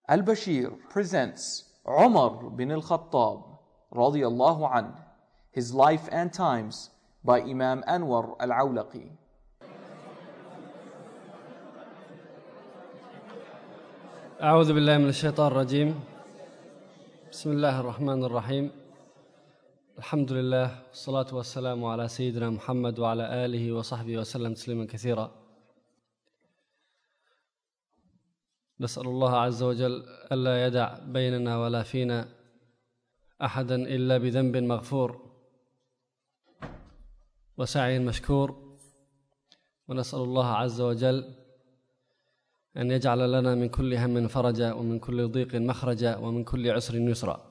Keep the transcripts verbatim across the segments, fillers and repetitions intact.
Al-Bashir presents Umar bin al-Khattab radiyallahu anh, his life and times by Imam Anwar al-Awlaqi. أعوذ بالله من الشيطان الرجيم. بسم الله الرحمن الرحيم. الحمد لله والصلاة والسلام على سيدنا محمد وعلى آله وصحبه وسلم تسليما كثيرا. نسأل الله عز وجل ألا يدع بيننا ولا فينا أحدا إلا بذنب مغفور وسعي مشكور، ونسأل الله عز وجل أن يجعل لنا من كل هم فرجا ومن كل ضيق مخرجا ومن كل عسر يسرا.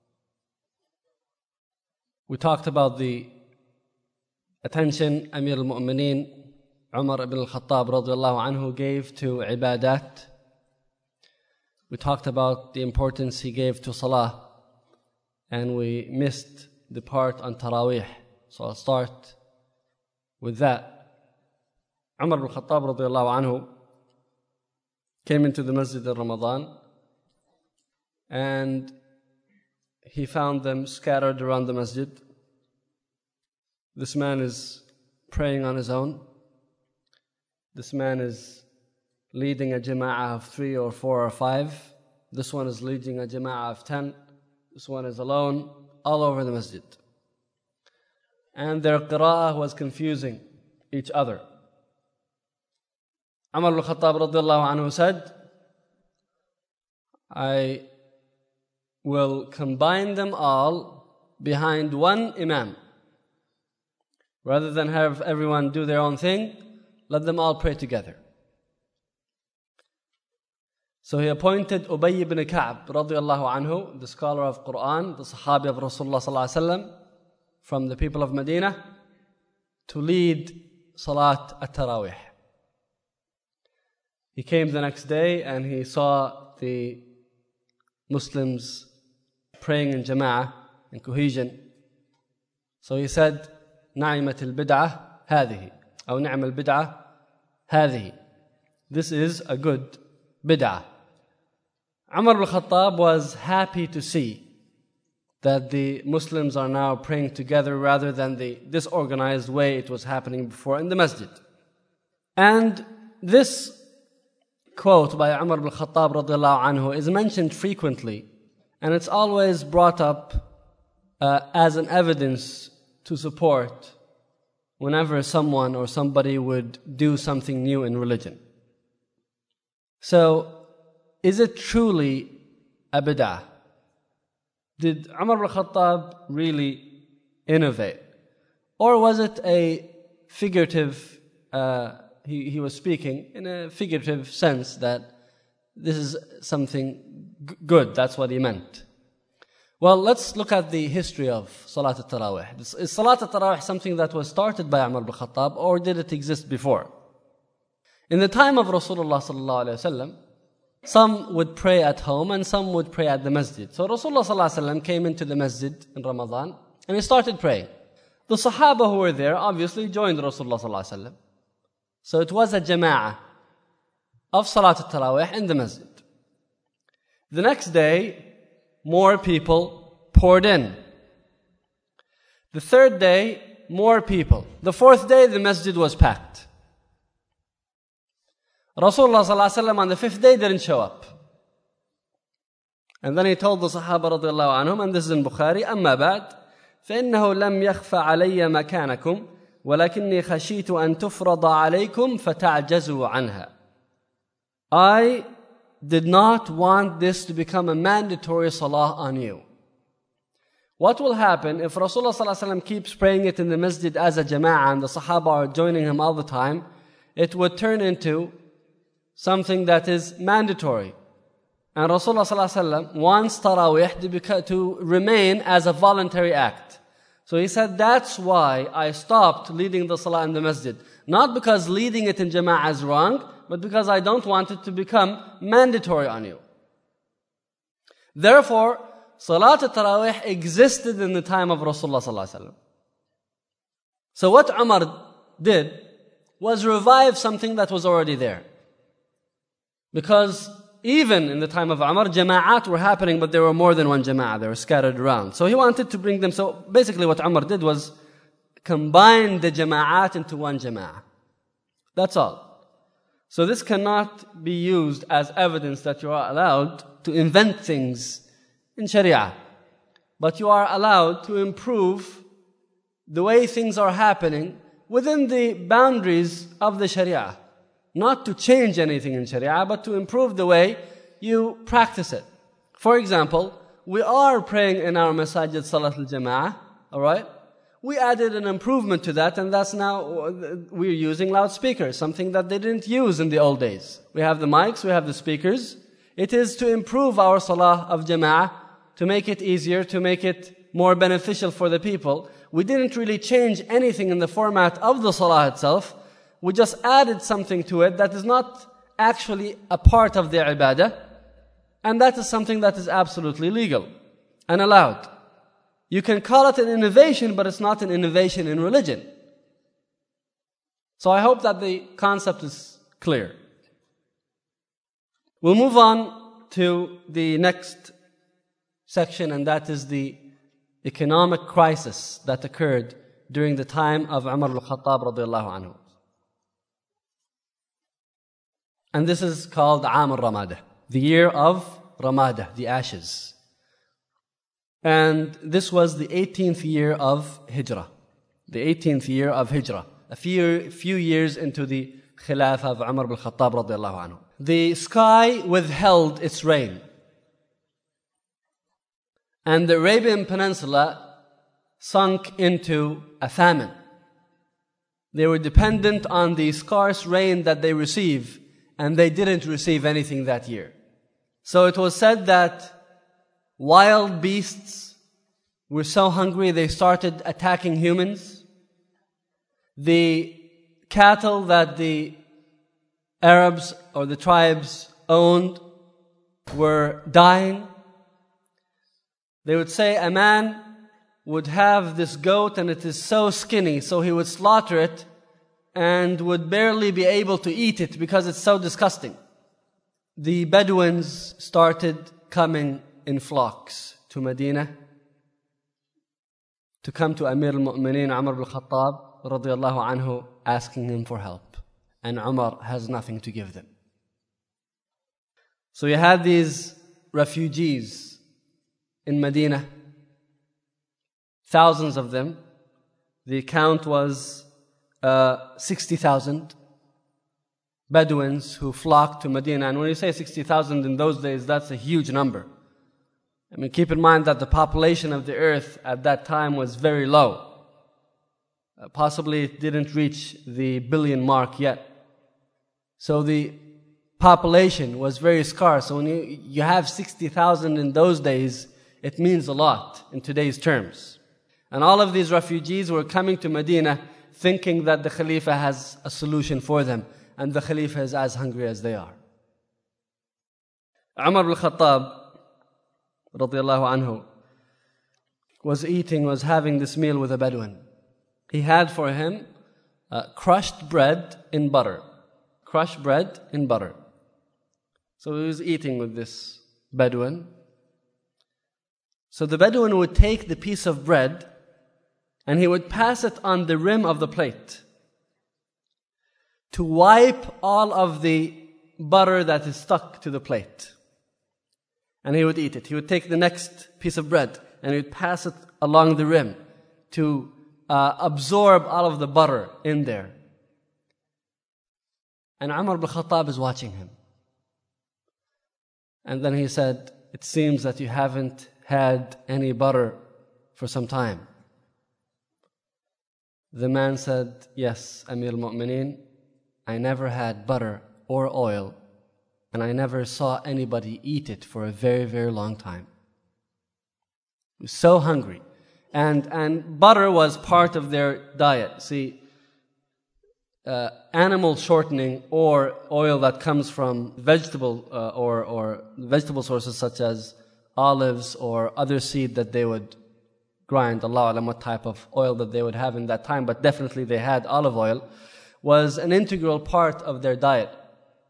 We talked about the attention Amir al-Mu'mineen Umar ibn al-Khattab radiyallahu anhu gave to ibadat. We talked about the importance he gave to salah, and we missed the part on Taraweeh. So I'll start with that. Umar ibn al-Khattab radiyallahu anhu came into the masjid in Ramadan, and he found them scattered around the masjid. This man is praying on his own. This man is leading a jama'ah of three or four or five. This one is leading a jama'ah of ten. This one is alone, all over the masjid. And their qira'ah was confusing each other. Umar al-Khattab radiyallahu anhu said, I will combine them all behind one imam. Rather than have everyone do their own thing, let them all pray together. So he appointed Ubay ibn Ka'b radiyallahu anhu, the scholar of Quran, the Sahabi of Rasulullah sallallahu alaihi wasallam, from the people of Medina, to lead Salat at-Tarawih. He came the next day and he saw the Muslims praying in jama'ah, in cohesion. So he said, نعمة البدعة هذه أو نعم البدعة هذه. This is a good bid'ah. Umar al-Khattab was happy to see that the Muslims are now praying together rather than the disorganized way it was happening before in the masjid. And this quote by Umar al-Khattab radiyallahu anhu is mentioned frequently, and it's always brought up uh, as an evidence to support whenever someone or somebody would do something new in religion. So, is it truly a bid'ah? Did Umar al-Khattab really innovate? Or was it a figurative, uh, he, he was speaking in a figurative sense that this is something g- good, that's what he meant. Well, let's look at the history of Salat al-Tarawih. Is Salat al-Tarawih something that was started by Umar al-Khattab, or did it exist before? In the time of Rasulullah sallallahu alaihi wasallam, some would pray at home and some would pray at the masjid. So Rasulullah sallallahu alaihi wasallam came into the masjid in Ramadan and he started praying. The Sahaba who were there obviously joined Rasulullah sallallahu alaihi wasallam. So it was a jama'ah of Salat al-Tarawih in the masjid. The next day, more people poured in. The third day, more people. The fourth day, the masjid was packed. Rasulullah sallallahu alaihi wasallam on the fifth day didn't show up. And then he told the Sahaba radiyallahu anhum, and this is in Bukhari, أما بعد فإنه لم يخفى علي مكانكم ولكني خشيت أن تفرض عليكم فتعجزوا عنها. I did not want this to become a mandatory salah on you. What will happen if Rasulullah sallallahu alaihi wasallam keeps praying it in the masjid as a jama'ah and the Sahaba are joining him all the time? It would turn into something that is mandatory. And Rasulullah sallallahu alaihi wasallam wants Taraweeh to, beca- to remain as a voluntary act. So he said, that's why I stopped leading the salah in the masjid. Not because leading it in jama'ah is wrong, but because I don't want it to become mandatory on you. Therefore, Salat al-Tarawih existed in the time of Rasulullah sallallahu alaihi wasallam. So what Umar did was revive something that was already there. Because even in the time of Umar, jama'at were happening, but there were more than one jama'ah. They were scattered around. So he wanted to bring them. So basically what Umar did was combine the jama'at into one jama'ah. That's all. So this cannot be used as evidence that you are allowed to invent things in Sharia. But you are allowed to improve the way things are happening within the boundaries of the Sharia. Not to change anything in Sharia, but to improve the way you practice it. For example, we are praying in our masajid Salat al-Jama'ah, alright? We added an improvement to that, and that's now, we're using loudspeakers, something that they didn't use in the old days. We have the mics, we have the speakers. It is to improve our Salah of Jama'ah, to make it easier, to make it more beneficial for the people. We didn't really change anything in the format of the Salah itself. We just added something to it that is not actually a part of the ibadah. And that is something that is absolutely legal and allowed. You can call it an innovation, but it's not an innovation in religion. So I hope that the concept is clear. We'll move on to the next section, and that is the economic crisis that occurred during the time of Umar al-Khattab radiallahu anhu. And this is called Aam al-Ramadah, the year of Ramadah, the ashes. And this was the eighteenth year of Hijrah. The eighteenth year of Hijrah. A few, few years into the Khilafah of Umar al-Khattab radiallahu anhu. The sky withheld its rain. And the Arabian Peninsula sunk into a famine. They were dependent on the scarce rain that they receive, and they didn't receive anything that year. So it was said that wild beasts were so hungry they started attacking humans. The cattle that the Arabs or the tribes owned were dying. They would say a man would have this goat and it is so skinny, so he would slaughter it and would barely be able to eat it because it's so disgusting. The Bedouins started coming in flocks to Medina to come to Amir al-Mu'mineen Umar al-Khattab radiyallahu anhu, asking him for help. And Umar has nothing to give them. So you had these refugees in Medina, thousands of them. The count was uh, sixty thousand Bedouins who flocked to Medina. And when you say sixty thousand in those days, that's a huge number. I mean, keep in mind that the population of the earth at that time was very low. Uh, possibly it didn't reach the billion mark yet. So the population was very scarce. So when you, you have sixty thousand in those days, it means a lot in today's terms. And all of these refugees were coming to Medina thinking that the Khalifa has a solution for them. And the Khalifa is as hungry as they are. Umar al-Khattab radiyallahu anhu was eating, was having this meal with a Bedouin. He had for him uh, crushed bread in butter. Crushed bread in butter. So he was eating with this Bedouin. So the Bedouin would take the piece of bread and he would pass it on the rim of the plate to wipe all of the butter that is stuck to the plate. And he would eat it. He would take the next piece of bread and he would pass it along the rim to uh, absorb all of the butter in there. And Umar ibn Khattab is watching him. And then he said, "It seems that you haven't had any butter for some time." The man said, "Yes, Amir al-Mu'mineen, I never had butter or oil, and I never saw anybody eat it for a very, very long time." He was so hungry. And, and butter was part of their diet. See, uh, animal shortening or oil that comes from vegetable uh, or, or vegetable sources such as olives or other seed that they would grind, Allah alam what type of oil that they would have in that time, but definitely they had olive oil, was an integral part of their diet.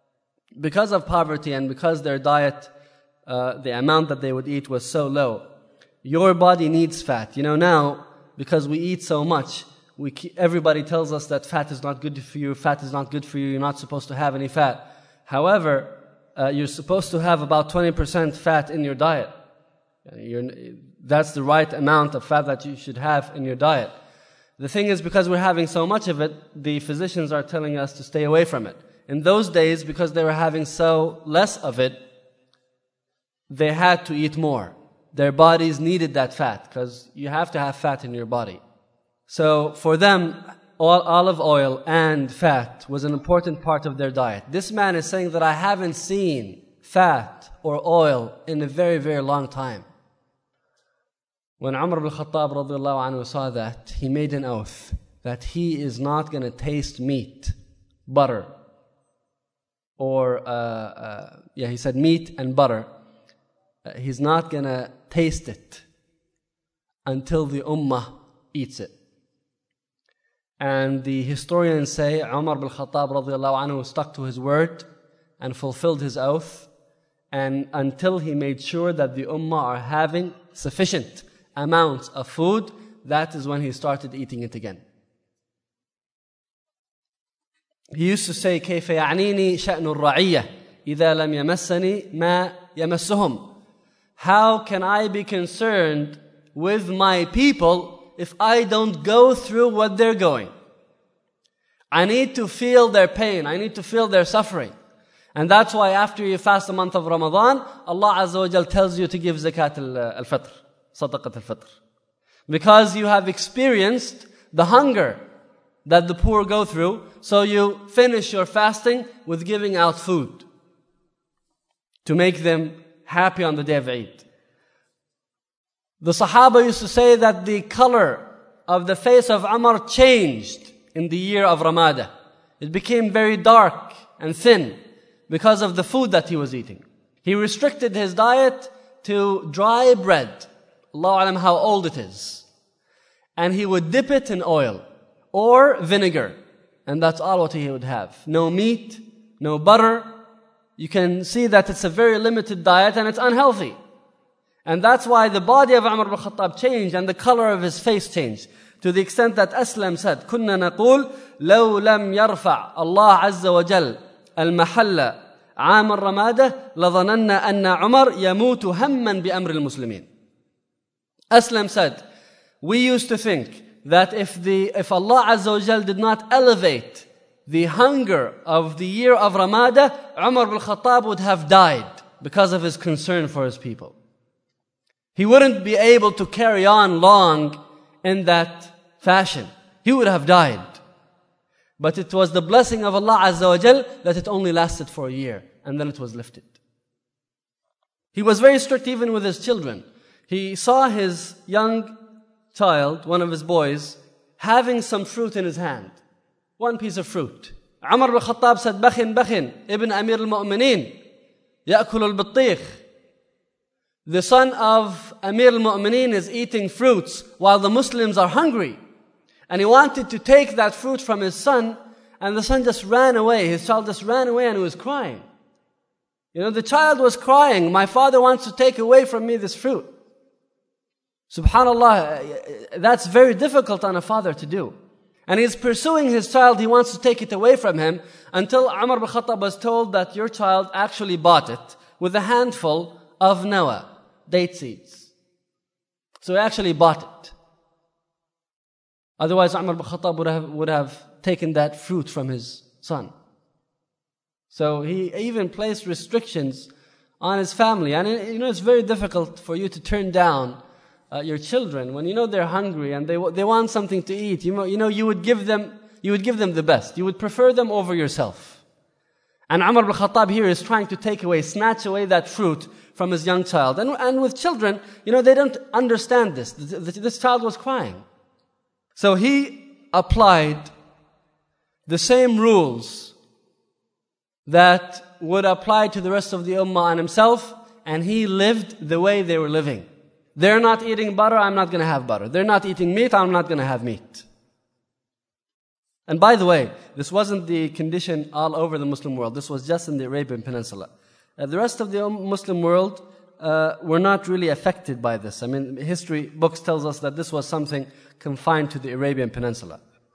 because of poverty and because their diet, uh, the amount that they would eat was so low, your body needs fat. You know, now, because we eat so much, we keep, everybody tells us that fat is not good for you, fat is not good for you, you're not supposed to have any fat. However, uh, you're supposed to have about twenty percent fat in your diet. You're, that's the right amount of fat that you should have in your diet. The thing is, because we're having so much of it, the physicians are telling us to stay away from it. In those days, because they were having so less of it, they had to eat more. Their bodies needed that fat, because you have to have fat in your body. So for them, all olive oil and fat was an important part of their diet. This man is saying that I haven't seen fat or oil in a very, very long time. When Umar ibn Khattab radiallahu anhu saw that, he made an oath that he is not going to taste meat, butter, or, uh, uh, yeah, he said meat and butter. Uh, he's not going to taste it until the ummah eats it. And the historians say Umar ibn Khattab radiallahu anhu stuck to his word and fulfilled his oath, and until he made sure that the ummah are having sufficient amounts of food, that is when he started eating it again. He used to say, كيف يعنيني شأن الرعية إذا لم يمسني ما يمسهم. How can I be concerned with my people if I don't go through what they're going? I need to feel their pain. I need to feel their suffering. And that's why after you fast the month of Ramadan, Allah Azza wa Jal tells you to give zakat al-fitr, sadaqat al-fitr. Because you have experienced the hunger that the poor go through, so you finish your fasting with giving out food to make them happy on the day of Eid. The Sahaba used to say that the color of the face of Umar changed in the year of Ramadah. It became very dark and thin because of the food that he was eating. He restricted his diet to dry bread. Allahu alam how old it is. And he would dip it in oil or vinegar. And that's all what he would have. No meat, no butter. You can see that it's a very limited diet and it's unhealthy. And that's why the body of Umar ibn Khattab changed and the color of his face changed. To the extent that Aslam said, كنا نقول لو لم يرفع الله عز وجل المحل عام الرمادة لظننا أن عمر يموت هما بأمر المسلمين. Aslam said, we used to think that if the if Allah Azza wa Jal did not elevate the hunger of the year of Ramadah, Umar ibn Khattab would have died because of his concern for his people. He wouldn't be able to carry on long in that fashion. He would have died. But it was the blessing of Allah Azza wa Jal that it only lasted for a year and then it was lifted. He was very strict even with his children. He saw his young child, one of his boys, having some fruit in his hand. One piece of fruit. Umar ibn Khattab said, Bakhin, Bakhin, Ibn Amir al-Mu'mineen, Ya'kul al-Battikh. The son of Amir al-Mu'mineen is eating fruits while the Muslims are hungry. And he wanted to take that fruit from his son, and the son just ran away. His child just ran away and he was crying. You know, the child was crying, my father wants to take away from me this fruit. Subhanallah, that's very difficult on a father to do. And he's pursuing his child, he wants to take it away from him, until Umar ibn Khattab was told that your child actually bought it with a handful of nawa, date seeds. So he actually bought it. Otherwise Umar ibn Khattab would have, would have taken that fruit from his son. So he even placed restrictions on his family. And you know, it's very difficult for you to turn down uh, your children when you know they're hungry and they they want something to eat. You know, you know, you would give them you would give them the best. You would prefer them over yourself. And Umar ibn Khattab here is trying to take away, snatch away that fruit from his young child. And and with children, you know, they don't understand this. This child was crying. So he applied the same rules that would apply to the rest of the ummah and himself, and he lived the way they were living. They're not eating butter, I'm not going to have butter. They're not eating meat, I'm not going to have meat. And by the way, this wasn't the condition all over the Muslim world. This was just in the Arabian Peninsula. Uh, the rest of the Muslim world uh, were not really affected by this. I mean, history books tells us that this was something confined to the Arabian Peninsula.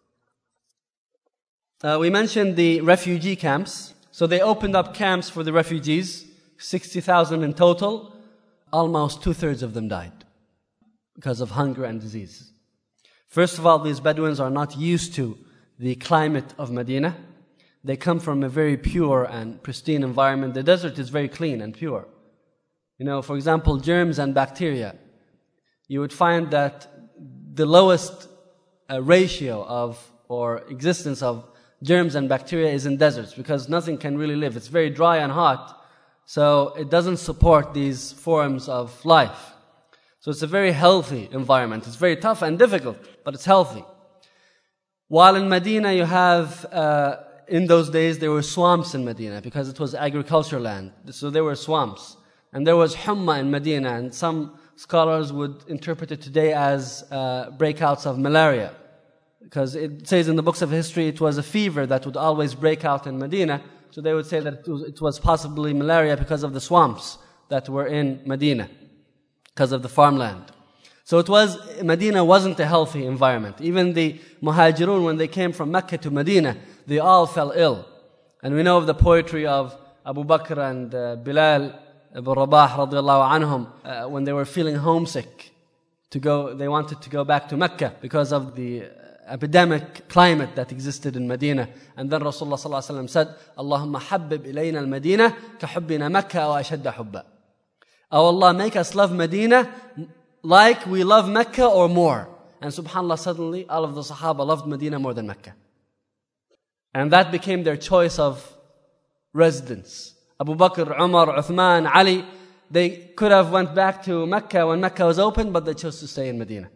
Uh, we mentioned the refugee camps. So they opened up camps for the refugees, sixty thousand in total. Almost two-thirds of them died because of hunger and disease. First of all, these Bedouins are not used to the climate of Medina. They come from a very pure and pristine environment. The desert is very clean and pure. You know, for example, germs and bacteria. You would find that the lowest uh, ratio of or existence of germs and bacteria is in deserts because nothing can really live. It's very dry and hot, so it doesn't support these forms of life. So it's a very healthy environment. It's very tough and difficult, but it's healthy. While in Medina you have, uh, in those days there were swamps in Medina because it was agriculture land. So there were swamps. And there was humma in Medina, and some scholars would interpret it today as uh, breakouts of malaria. Because it says in the books of history it was a fever that would always break out in Medina. So they would say that it was, it was possibly malaria because of the swamps that were in Medina, because of the farmland. So it was, Medina wasn't a healthy environment. Even the Muhajirun, when they came from Mecca to Medina, they all fell ill. And we know of the poetry of Abu Bakr and uh, Bilal ibn Rabah radiallahu anhum, uh, when they were feeling homesick to go, they wanted to go back to Mecca because of the epidemic climate that existed in Medina. And then Rasulullah sallallahu alaihi wasallam said, Allahumma habbib ilayna al-Madina ka hubbina Mecca wa ashadda hubba. Oh Allah, make us love Medina like we love Mecca or more. And subhanAllah, suddenly all of the Sahaba loved Medina more than Mecca. And that became their choice of residence. Abu Bakr, Umar, Uthman, Ali, they could have went back to Mecca when Mecca was open, but they chose to stay in Medina.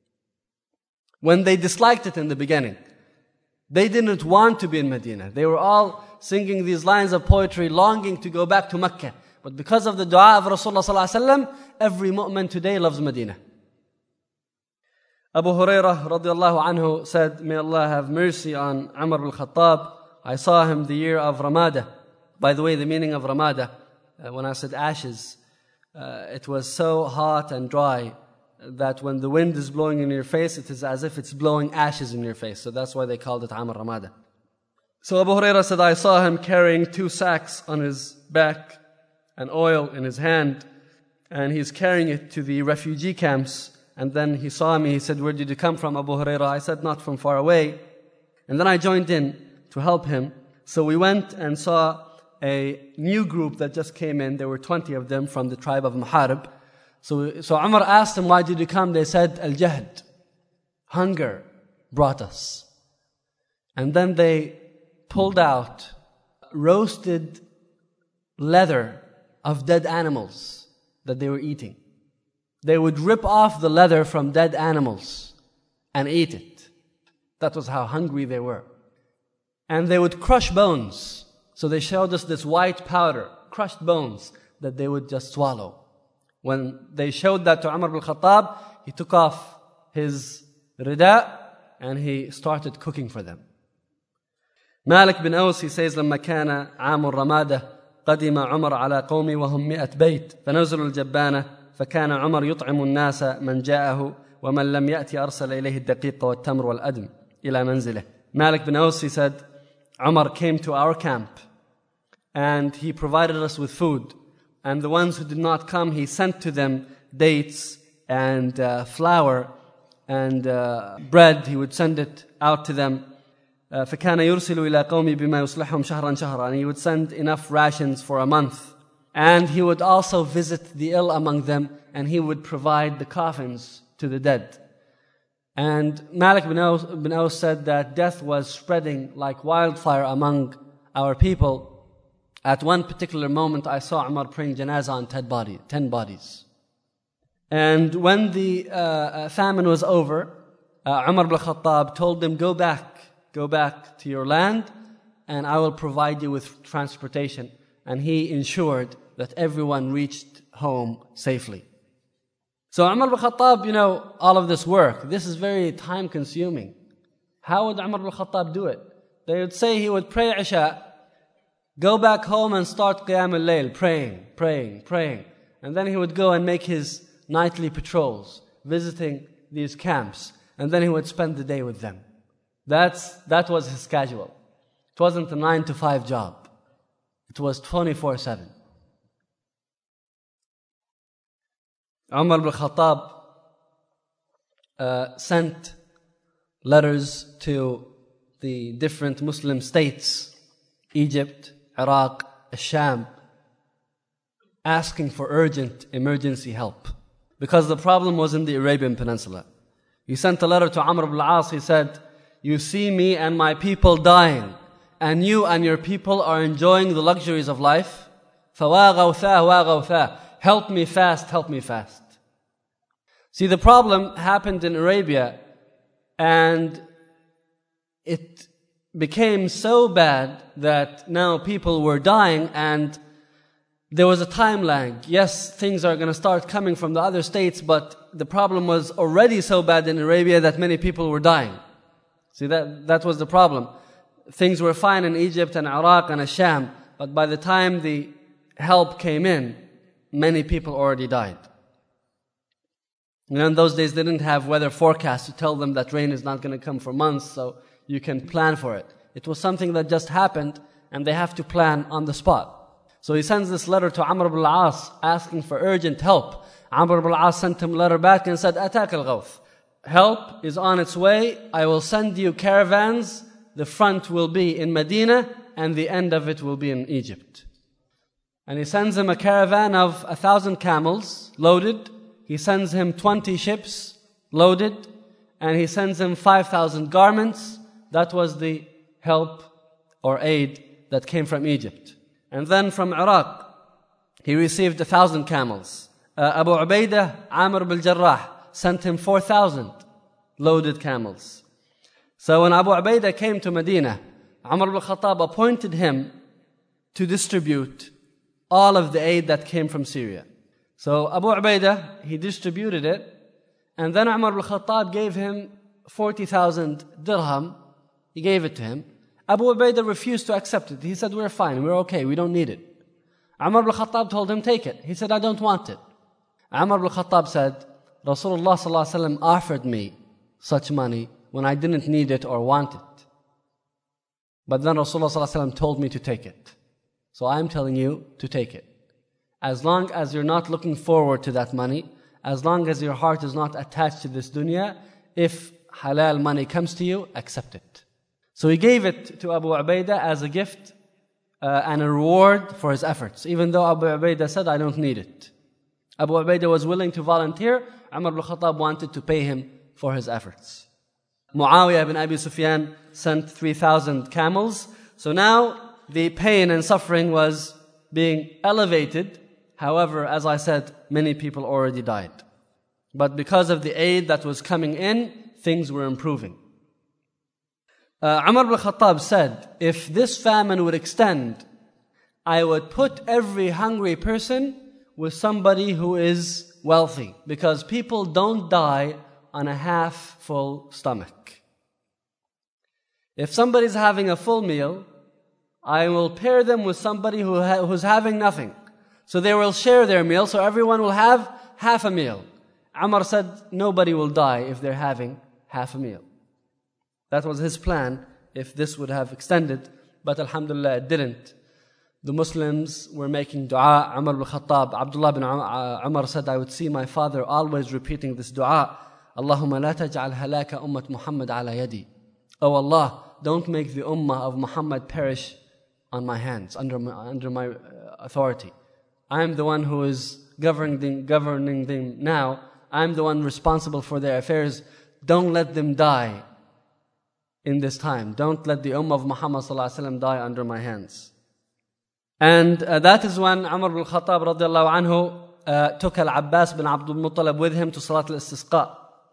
When they disliked it in the beginning, they didn't want to be in Medina. They were all singing these lines of poetry, longing to go back to Mecca. But because of the dua of Rasulullah sallallahu alaihi wasallam, every mu'min today loves Medina. Abu Hurairah radiallahu anhu said, may Allah have mercy on Umar al-Khattab. I saw him the year of Ramada. By the way, the meaning of Ramada, uh, when I said ashes, uh, it was so hot and dry that when the wind is blowing in your face, it is as if it's blowing ashes in your face. So that's why they called it Amr Ramada. So Abu Hurairah said, I saw him carrying two sacks on his back and oil in his hand, and he's carrying it to the refugee camps. And then he saw me, he said, where did you come from, Abu Hurairah? I said, not from far away. And then I joined in to help him. So we went and saw a new group that just came in. There were twenty of them from the tribe of Muharib. So, so Umar asked them, why did you come? They said, al-jahd, hunger brought us. And then they pulled out roasted leather of dead animals that they were eating. They would rip off the leather from dead animals and eat it. That was how hungry they were. And they would crush bones. So they showed us this white powder, crushed bones, that they would just swallow. When they showed that to Umar al-Khattab, he took off his rida and he started cooking for them. Malik bin Aus, he says, لما كان عام الرمادة قدم عمر على قومي وهم مئة بيت فنزلوا الجبانة فكان عمر يطعم الناس من جاءه ومن لم يأتي أرسل إليه الدقيق والتمر والأدم إلى منزله. Malik bin Aus, he said, Umar came to our camp and he provided us with food. And the ones who did not come, he sent to them dates and uh, flour and uh, bread. He would send it out to them. Uh, فَكَانَ يُرْسِلُ إِلَىٰ قَوْمِ بِمَا يُصْلِحُهُمْ شَهْرًا شَهْرًا. And he would send enough rations for a month. And he would also visit the ill among them, and he would provide the coffins to the dead. And Malik bin Aus, bin Aus said that death was spreading like wildfire among our people. At one particular moment, I saw Umar praying janazah on ten, body, ten bodies. And when the uh, famine was over, uh, Umar ibn Khattab told them, go back, go back to your land, and I will provide you with transportation. And he ensured that everyone reached home safely. So Umar ibn Khattab, you know, all of this work, this is very time consuming. How would Umar ibn Khattab do it? They would say he would pray Isha, go back home and start Qiyam al-Layl, praying, praying, praying. And then he would go and make his nightly patrols, visiting these camps. And then he would spend the day with them. That's, that was his schedule. It wasn't a nine to five job. It was twenty-four seven. Umar ibn Khattab uh, sent letters to the different Muslim states, Egypt, Iraq, Sham, asking for urgent emergency help. Because the problem was in the Arabian Peninsula. He sent a letter to Amr ibn al-As. He said, you see me and my people dying, and you and your people are enjoying the luxuries of life. فَوَا غَوْثَا وَا غَوْثَا. Help me fast, help me fast. See, the problem happened in Arabia, and it became so bad that now people were dying, and there was a time lag. Yes, things are going to start coming from the other states, but the problem was already so bad in Arabia that many people were dying. See, that, that was the problem. Things were fine in Egypt and Iraq and Sham, but by the time the help came in, many people already died. You know, in those days, they didn't have weather forecasts to tell them that rain is not going to come for months, so you can plan for it. It was something that just happened, and they have to plan on the spot. So he sends this letter to Amr ibn al-As asking for urgent help. Amr ibn al-As sent him a letter back and said, Atak al-Ghawth. Help is on its way. I will send you caravans. The front will be in Medina, and the end of it will be in Egypt. And he sends him a caravan of a thousand camels loaded. He sends him twenty ships loaded, and he sends him five thousand garments. That was the help or aid that came from Egypt. And then from Iraq, he received a thousand camels. Uh, Abu Ubaidah, Amr ibn al-Jarrah, sent him four thousand loaded camels. So when Abu Ubaidah came to Medina, Umar ibn Khattab appointed him to distribute all of the aid that came from Syria. So Abu Ubaidah, he distributed it, and then Umar ibn Khattab gave him forty thousand dirham. He gave it to him. Abu Ubaidah refused to accept it. He said, we're fine, we're okay, we don't need it. Umar ibn Khattab told him, take it. He said, I don't want it. Umar ibn Khattab said, Rasulullah sallallahu alaihi wasallam offered me such money when I didn't need it or want it. But then Rasulullah sallallahu alaihi wasallam told me to take it. So I'm telling you to take it. As long as you're not looking forward to that money, as long as your heart is not attached to this dunya, if halal money comes to you, accept it. So he gave it to Abu Ubaidah as a gift uh, and a reward for his efforts, even though Abu Ubaidah said, I don't need it. Abu Ubaidah was willing to volunteer. Umar ibn Khattab wanted to pay him for his efforts. Muawiyah ibn Abi Sufyan sent three thousand camels. So now the pain and suffering was being elevated. However, as I said, many people already died. But because of the aid that was coming in, things were improving. Uh, Umar ibn Khattab said, if this famine would extend, I would put every hungry person with somebody who is wealthy, because people don't die on a half-full stomach. If somebody's having a full meal, I will pair them with somebody who ha- who's having nothing. So they will share their meal, so everyone will have half a meal. Umar said, nobody will die if they're having half a meal. That was his plan if this would have extended, but alhamdulillah it didn't. The Muslims were making dua. Umar ibn Khattab, Abdullah bin Umar said, I would see my father always repeating this dua. Allahumma la taj'al halaka ummat Muhammad ala yadi. Oh Allah, don't make the ummah of Muhammad perish on my hands, under my, under my authority. I am the one who is governing them, governing them now. I am the one responsible for their affairs. Don't let them die in this time. Don't let the ummah of Muhammad sallallahu alaihi wasallam die under my hands. And uh, that is when Umar ibn Khattab radiallahu anhu uh, took Al-Abbas bin Abdul Muttalib with him to Salat al-Istisqa.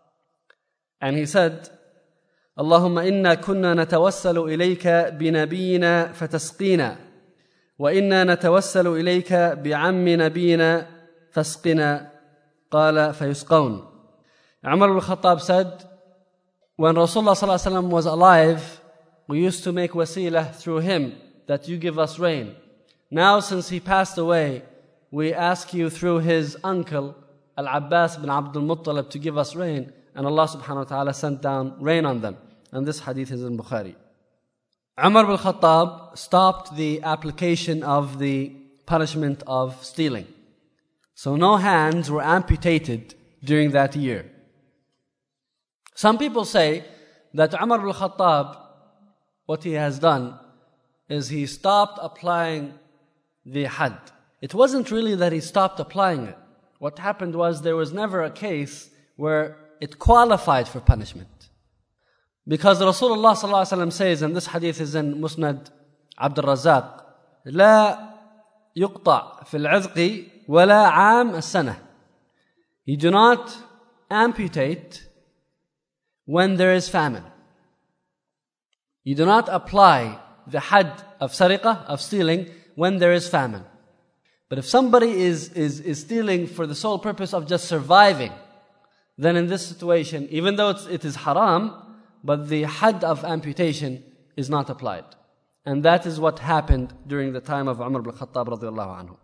And he said, Allahumma inna kunna natawassalu ilayka binabiyina fatasqina wa inna natawassalu ilayka bi'ammi nabiyina fasqina qala fayusqawn. Umar ibn Khattab said, when Rasulullah sallallahu alaihi wasallam was alive, we used to make wasilah through him, that you give us rain. Now since he passed away, we ask you through his uncle, Al-Abbas bin Abdul Muttalib, to give us rain. And Allah subhanahu wa ta'ala sent down rain on them. And this hadith is in Bukhari. Umar bin Khattab stopped the application of the punishment of stealing. So no hands were amputated during that year. Some people say that Umar bin Khattab, what he has done is he stopped applying the had. It wasn't really that he stopped applying it. What happened was there was never a case where it qualified for punishment. Because Rasulullah sallallahu alaihi wasallam says, and this hadith is in Musnad Abdul Razzaq, لا يقطع في العذق ولا عام السنة. You do not amputate when there is famine. You do not apply the had of sariqah, of stealing, when there is famine. But if somebody is, is, is stealing for the sole purpose of just surviving, then in this situation, even though it's, it is haram, but the had of amputation is not applied. And that is what happened during the time of Umar bin Khattab radiallahu anhu.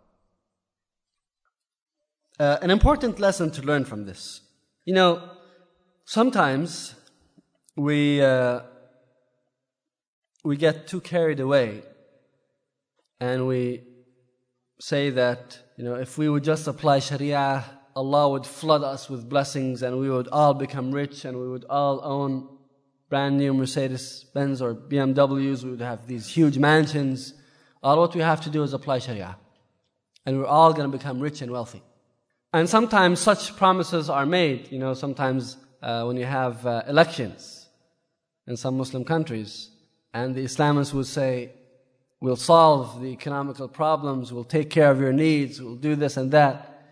Uh, an important lesson to learn from this. You know, sometimes we uh, we get too carried away and we say that, you know, if we would just apply Sharia, Allah would flood us with blessings and we would all become rich and we would all own brand new Mercedes-Benz or B M Ws. We would have these huge mansions. All what we have to do is apply Sharia. And we're all going to become rich and wealthy. And sometimes such promises are made. You know, sometimes uh, when you have uh, elections in some Muslim countries, and the Islamists would say, we'll solve the economical problems, we'll take care of your needs, we'll do this and that.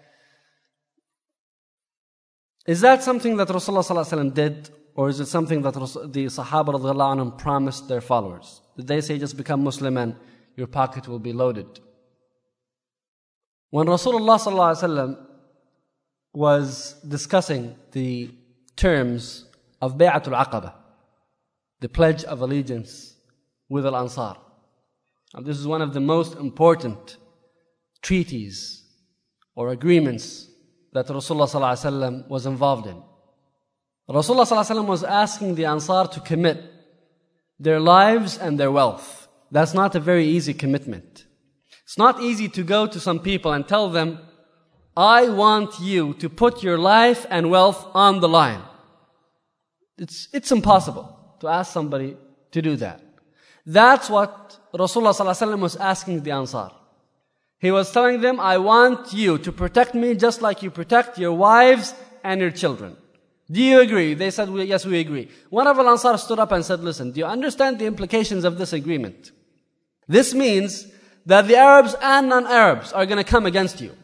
Is that something that Rasulullah sallallahu alaihi wasallam did? Or is it something that the Sahaba radiallahu anhum promised their followers? Did they say just become Muslim and your pocket will be loaded? When Rasulullah sallallahu alaihi wasallam was discussing the terms of Bay'atul Aqaba, the pledge of allegiance with Al-Ansar. Now, this is one of the most important treaties or agreements that Rasulullah sallallahu alaihi wasallam was involved in. Rasulullah sallallahu alaihi wasallam was asking the Ansar to commit their lives and their wealth. That's not a very easy commitment. It's not easy to go to some people and tell them, I want you to put your life and wealth on the line. It's, it's impossible to ask somebody to do that. That's what Rasulullah sallallahu alaihi wasallam was asking the Ansar. He was telling them, I want you to protect me just like you protect your wives and your children. Do you agree? They said, yes, we agree. One of the Ansar stood up and said, listen, do you understand the implications of this agreement? This means that the Arabs and non-Arabs are going to come against you.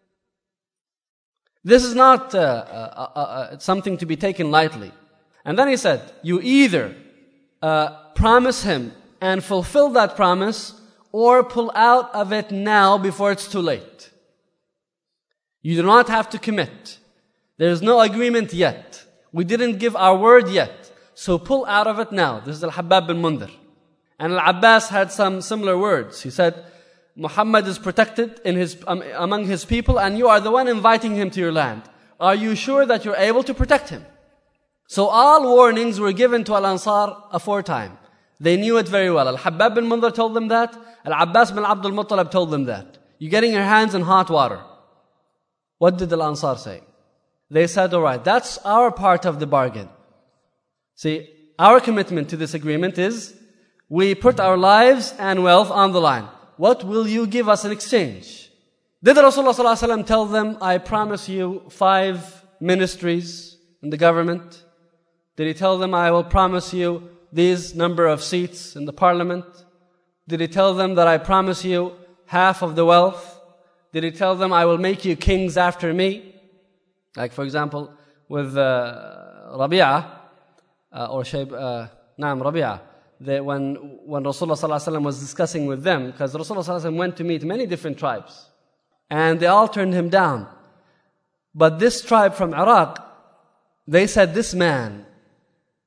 This is not uh, uh, uh, uh, something to be taken lightly. And then he said, you either uh, promise him and fulfill that promise, or pull out of it now before it's too late. You do not have to commit. There is no agreement yet. We didn't give our word yet. So pull out of it now. This is Al-Habbab bin Mundhir. And Al-Abbas had some similar words. He said, Muhammad is protected in his, um, among his people, and you are the one inviting him to your land. Are you sure that you're able to protect him? So all warnings were given to Al-Ansar aforetime. They knew it very well. Al-Habbab bin Mundhir told them that. Al-Abbas bin Abdul Muttalib told them that. You're getting your hands in hot water. What did Al-Ansar say? They said, all right, that's our part of the bargain. See, our commitment to this agreement is we put our lives and wealth on the line. What will you give us in exchange? Did Rasulullah sallallahu alaihi wasallam tell them, I promise you five ministries in the government? Did he tell them, I will promise you these number of seats in the parliament? Did he tell them that I promise you half of the wealth? Did he tell them, I will make you kings after me? Like for example, with uh, Rabi'ah, uh, or Shayb, uh, Naam, Rabi'ah, they, when, when Rasulullah sallallahu alaihi wasallam was discussing with them, because Rasulullah sallallahu alaihi wasallam went to meet many different tribes, and they all turned him down. But this tribe from Iraq, they said, this man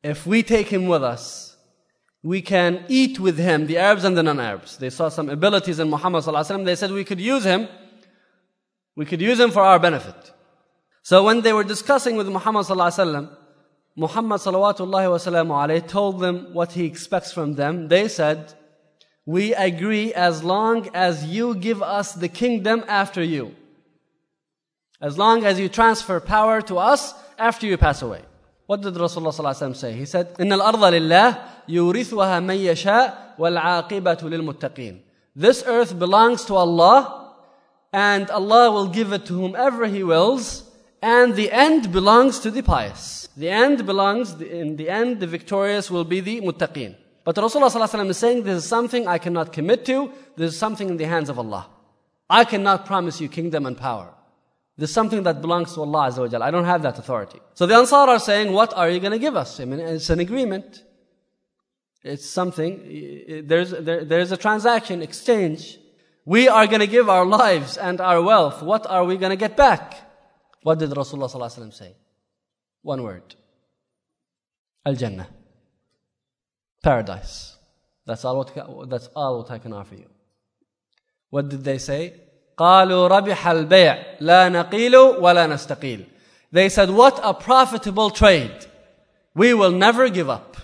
if we take him with us, we can eat with him, the Arabs and the non-Arabs. They saw some abilities in Muhammad sallallahu alaihi wasallam. They said we could use him, we could use him for our benefit. So when they were discussing with Muhammad sallallahu alaihi wasallam, Muhammad salawatullahi wa salamu alayhi told them what he expects from them. They said, we agree as long as you give us the kingdom after you. As long as you transfer power to us after you pass away. What did Rasulullah sallallahu alaihi wasallam say? He said, إِنَّ الْأَرْضَ لِلَّهِ يُورِثُهَا مَنْ يَشَاءُ وَالْعَاقِبَةُ لِلْمُتَّقِينَ. This earth belongs to Allah, and Allah will give it to whomever He wills, and the end belongs to the pious. The end belongs, in the end, the victorious will be the muttaqeen. But Rasulullah sallallahu alaihi wasallam is saying, this is something I cannot commit to, this is something in the hands of Allah. I cannot promise you kingdom and power. This is something that belongs to Allah Azza wa Jal. I don't have that authority. So the Ansar are saying, what are you going to give us? I mean, it's an agreement. It's something, there's, there, there's a transaction, exchange. We are going to give our lives and our wealth. What are we going to get back? What did Rasulullah sallallahu alaihi wasallam say? One word. Al-Jannah. Paradise. That's all what, that's all what I can offer you. What did they say? قالوا ربح البيع لا نقيل ولا نستقيل. They said, what a profitable trade. We will never give up.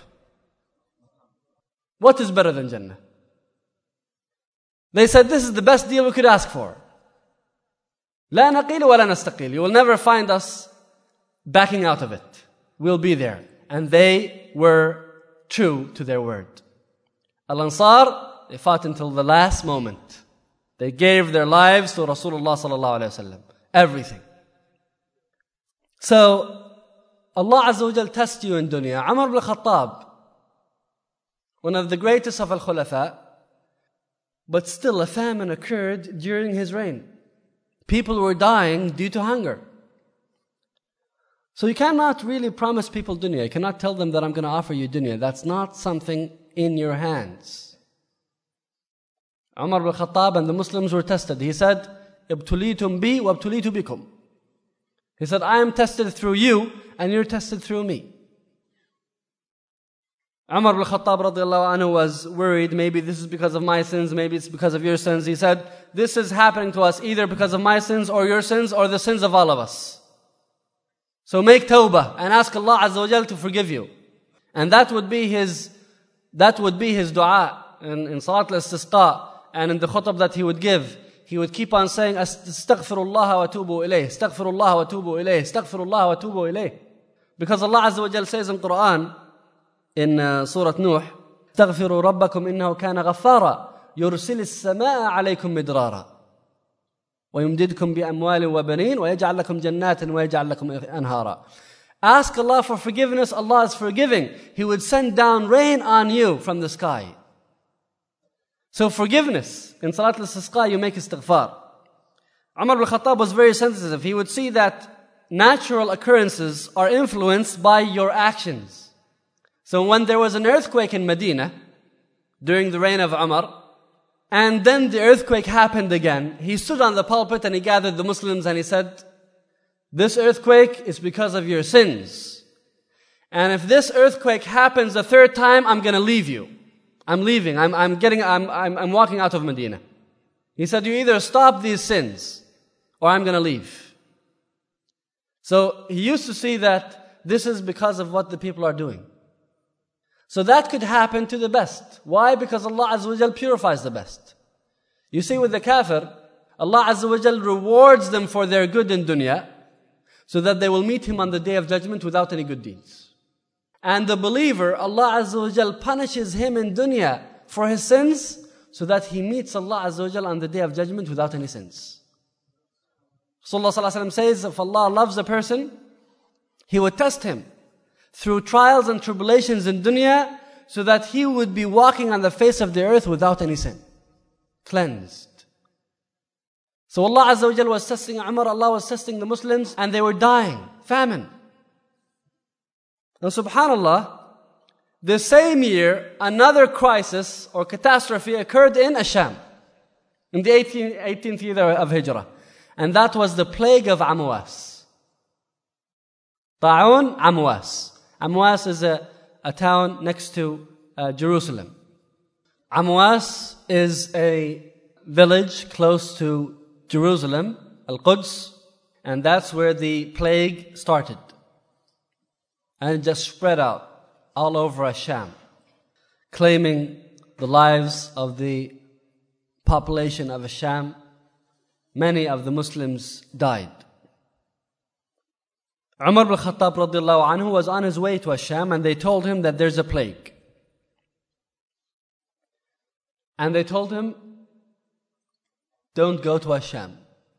What is better than Jannah? They said, this is the best deal we could ask for. لا نقيل ولا نستقيل. You will never find us backing out of it. We'll be there. And they were true to their word. Al-Ansar, they fought until the last moment. They gave their lives to Rasulullah sallallahu alaihi wasallam. Everything. So, Allah Azza wa Jal tests you in dunya. Umar ibn Khattab, one of the greatest of al-Khulafa, but still a famine occurred during his reign. People were dying due to hunger. So you cannot really promise people dunya. You cannot tell them that I'm going to offer you dunya. That's not something in your hands. Umar ibn Khattab and the Muslims were tested. He said, "Ibtulitum bi wa ibtulitu bikum." He said, I am tested through you and you're tested through me. Umar ibn Khattab radiallahu anhu was worried, maybe this is because of my sins, maybe it's because of your sins. He said, this is happening to us either because of my sins or your sins or the sins of all of us. So make tawbah and ask Allah Azza wa Jal to forgive you. And that would be his, that would be his dua in, in Salat al-Istisqa and in the khutab that he would give. He would keep on saying, Astaghfirullah wa tubu ilayh, Astaghfirullah wa tubu ilayh, Astaghfirullah wa tubu ilayh. Because Allah Azza wa Jal says in Quran, in uh, Surah Nuh, Astaghfiru rabbakum innahu kana ghaffara, يرسل السماء عليكم مدرارا ويمددكم بأموال وبنين ويجعل لكم جنات ويجعل لكم أنهارا. Ask Allah for forgiveness. Allah is forgiving. He would send down rain on you from the sky. So forgiveness. In Salat al-Istisqa you make istighfar. Umar ibn Khattab was very sensitive. He would see that natural occurrences are influenced by your actions. So when there was an earthquake in Medina during the reign of Umar, and then the earthquake happened again, he stood on the pulpit and he gathered the Muslims and he said, this earthquake is because of your sins. And if this earthquake happens the third time, I'm going to leave you. I'm leaving. I'm, I'm getting, I'm, I'm, I'm walking out of Medina. He said, you either stop these sins or I'm going to leave. So he used to see that this is because of what the people are doing. So that could happen to the best. Why? Because Allah Azza wa Jal purifies the best. You see with the kafir, Allah Azza wa Jal rewards them for their good in dunya, so that they will meet Him on the Day of Judgment without any good deeds. And the believer, Allah Azza wa Jal punishes him in dunya for his sins, so that he meets Allah Azza wa Jal on the Day of Judgment without any sins. Rasulullah Sallallahu Alaihi Wasallam says, if Allah loves a person, He would test him through trials and tribulations in dunya, so that he would be walking on the face of the earth without any sin. Cleansed. So Allah Azza wa Jal was testing Umar, Allah was testing the Muslims, and they were dying. Famine. And subhanAllah, the same year, another crisis or catastrophe occurred in Asham, in the eighteenth year of Hijrah. And that was the plague of Amwas. Ta'un, Amwas. Amwas is a, a town next to uh, Jerusalem. Amwas is a village close to Jerusalem, Al-Quds, and that's where the plague started. And it just spread out all over Asham, claiming the lives of the population of Asham. Many of the Muslims died. Umar ibn Khattab radiallahu anhu was on his way to Asham, and they told him that there's a plague. And they told him, don't go to Asham.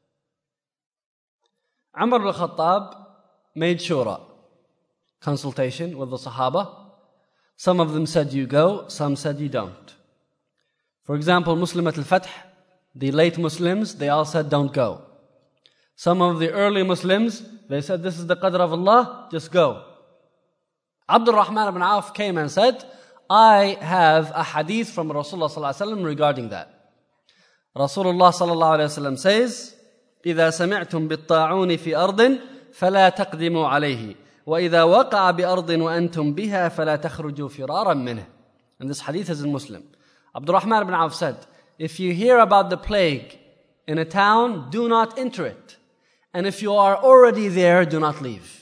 Umar ibn Khattab made shura, consultation with the Sahaba. Some of them said you go, some said you don't. For example, Muslimat al-Fath, the late Muslims, they all said don't go. Some of the early Muslims, they said this is the qadr of Allah, just go. Abdul Rahman ibn Auf came and said, I have a hadith from Rasulullah sallallahu alaihi wasallam regarding that. Rasulullah sallallahu alaihi wasallam says, إذا سمعتم بالطاعون في أرض فلا تقدموا عليه وإذا وقع بأرض وأنتم بها فلا تخرجوا فرارا منه. And this hadith is in Muslim. Abdul Rahman ibn Auf said, if you hear about the plague in a town, do not enter it. And if you are already there, do not leave.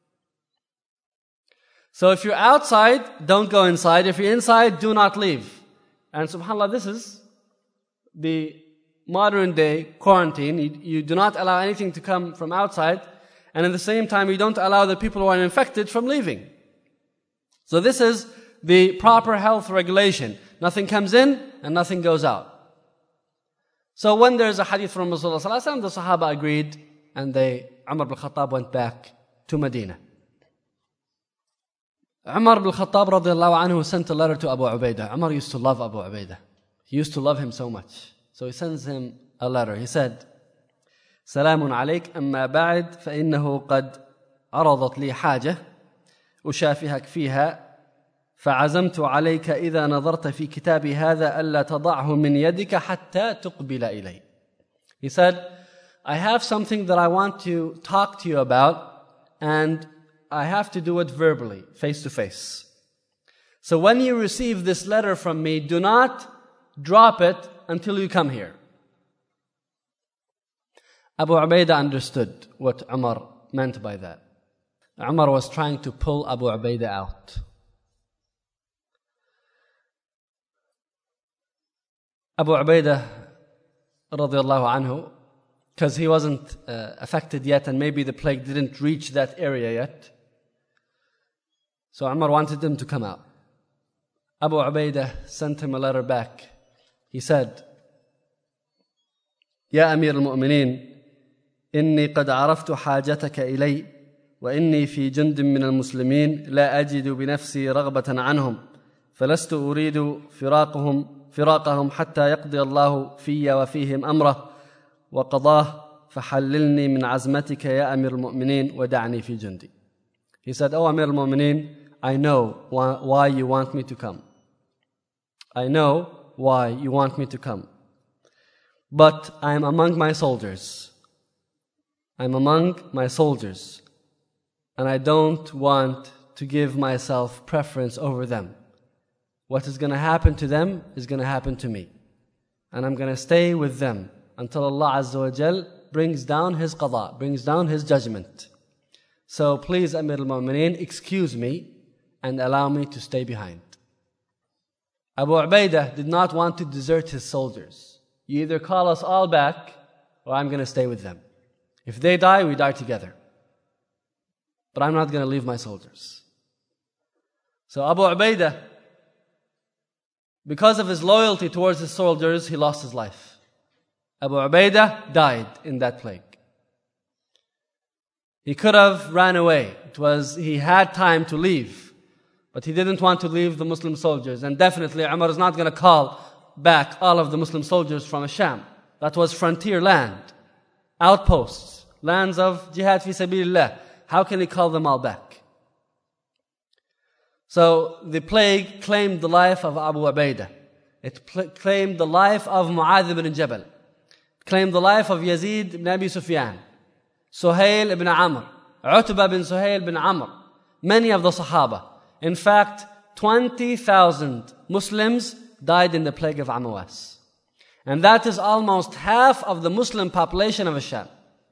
So if you're outside, don't go inside. If you're inside, do not leave. And subhanAllah, this is the modern day quarantine. You, you do not allow anything to come from outside. And at the same time, you don't allow the people who are infected from leaving. So this is the proper health regulation. Nothing comes in and nothing goes out. So when there's a hadith from Rasulullah sallallahu alaihi wasallam, the Sahaba agreed, and they, Umar ibn Khattab went back to Medina. Umar ibn Khattab radiallahu anhu sent a letter to Abu Ubaidah. Umar used to love Abu Ubaidah. He used to love him so much. So he sends him a letter. He said, سلام عليك أما بعد فإنه قد عرضت لي حاجة أشافهك فيها فعزمت عليك إذا نظرت في كتابي هذا ألا تضعه من يدك حتى تقبل إلي. He said, I have something that I want to talk to you about, and I have to do it verbally, face to face. So when you receive this letter from me, do not drop it until you come here. Abu Ubaidah understood what Umar meant by that. Umar was trying to pull Abu Ubaidah out. Abu Ubaidah radiallahu anhu, because he wasn't uh, affected yet and maybe the plague didn't reach that area yet. So Umar wanted him to come out. Abu Ubaidah sent him a letter back. He said, يا أمير المؤمنين إني قد عرفت حاجتك إلي وإني في جند من المسلمين لا أجد بنفسي رغبة عنهم فلست أريد فراقهم فراقهم حتى يقضي الله في وفيهم أمره وقضاه فحللني من عزمتك يا أمير المؤمنين ودعني في جندي. He said, Oh Amir al-Mu'mineen, I know why, why you want me to come. I know why you want me to come. But I'm among my soldiers. I'm among my soldiers. And I don't want to give myself preference over them. What is going to happen to them is going to happen to me. And I'm going to stay with them until Allah Azza wa Jal brings down His qada, brings down His judgment. So please, Amir al-Mu'mineen, excuse me and allow me to stay behind. Abu Ubaidah did not want to desert his soldiers. You either call us all back or I'm going to stay with them. If they die, we die together. But I'm not going to leave my soldiers. So Abu Ubaidah, because of his loyalty towards his soldiers, he lost his life. Abu Ubaidah died in that plague. He could have ran away. It was, he had time to leave. But he didn't want to leave the Muslim soldiers. And definitely Umar is not going to call back all of the Muslim soldiers from Asham. That was frontier land, outposts, lands of jihad fi sabilillah. How can he call them all back? So the plague claimed the life of Abu Ubaidah. It pl- claimed the life of Mu'adh ibn Jabal. It claimed the life of Yazid ibn Abi Sufyan, Suhail ibn Amr, Utbah bin Suhail bin Amr, many of the Sahaba. In fact, twenty thousand Muslims died in the plague of Amawas. And that is almost half of the Muslim population of Asham.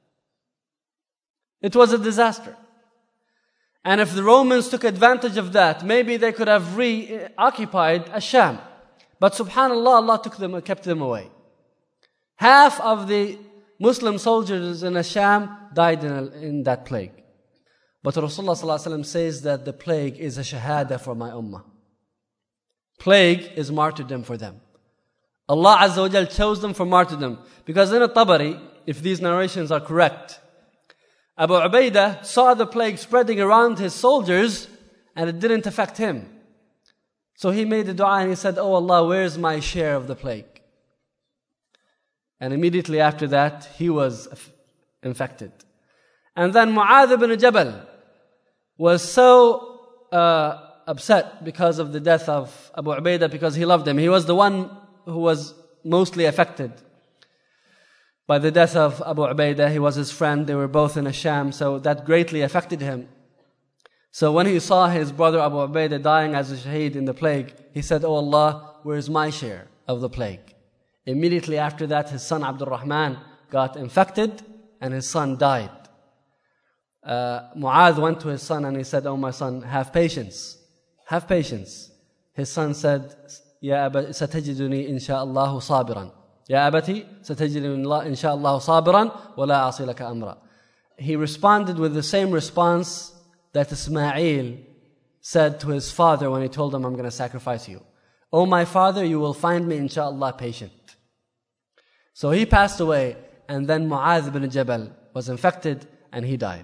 It was a disaster. And if the Romans took advantage of that, maybe they could have reoccupied Asham. But subhanAllah, Allah took them and kept them away. Half of the Muslim soldiers in Asham died in, a, in that plague. But Rasulullah sallallahu alaihi wasallam says that the plague is a shahada for my ummah. Plague is martyrdom for them. Allah Azza wa Jal chose them for martyrdom. Because in At-Tabari, if these narrations are correct, Abu Ubaidah saw the plague spreading around his soldiers and it didn't affect him. So he made a dua and he said, "Oh Allah, where's my share of the plague?" And immediately after that, he was infected. And then Mu'adh ibn Jabal was so uh, upset because of the death of Abu Ubaidah, because he loved him. He was the one who was mostly affected by the death of Abu Ubaidah. He was his friend. They were both in Asham, so that greatly affected him. So when he saw his brother Abu Ubaidah dying as a shaheed in the plague, he said, "Oh Allah, where's my share of the plague?" Immediately after that, his son Abdul Rahman got infected and his son died. Uh, Mu'adh went to his son and he said, "Oh my son, have patience. Have patience." His son said, "Ya Aba, satajiduni insha'Allahu sabiran. Ya Abati, satajiduni insha'Allahu sabiran, wa la a'si laka amra." He responded with the same response that Ismail said to his father when he told him, "I'm going to sacrifice you. Oh my father, you will find me insha'Allah patient." So he passed away, and then Mu'adh ibn Jabal was infected and he died.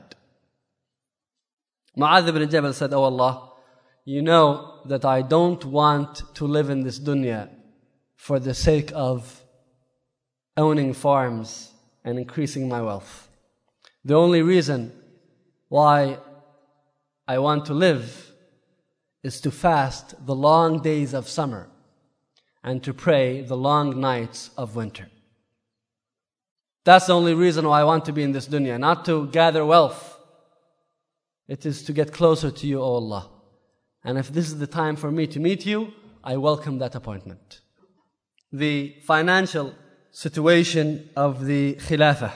Mu'adh ibn Jabal said, "Oh Allah, you know that I don't want to live in this dunya for the sake of owning farms and increasing my wealth. The only reason why I want to live is to fast the long days of summer and to pray the long nights of winter. That's the only reason why I want to be in this dunya, not to gather wealth. It is to get closer to you, O Allah. And if this is the time for me to meet you, I welcome that appointment." The financial situation of the Khilafah.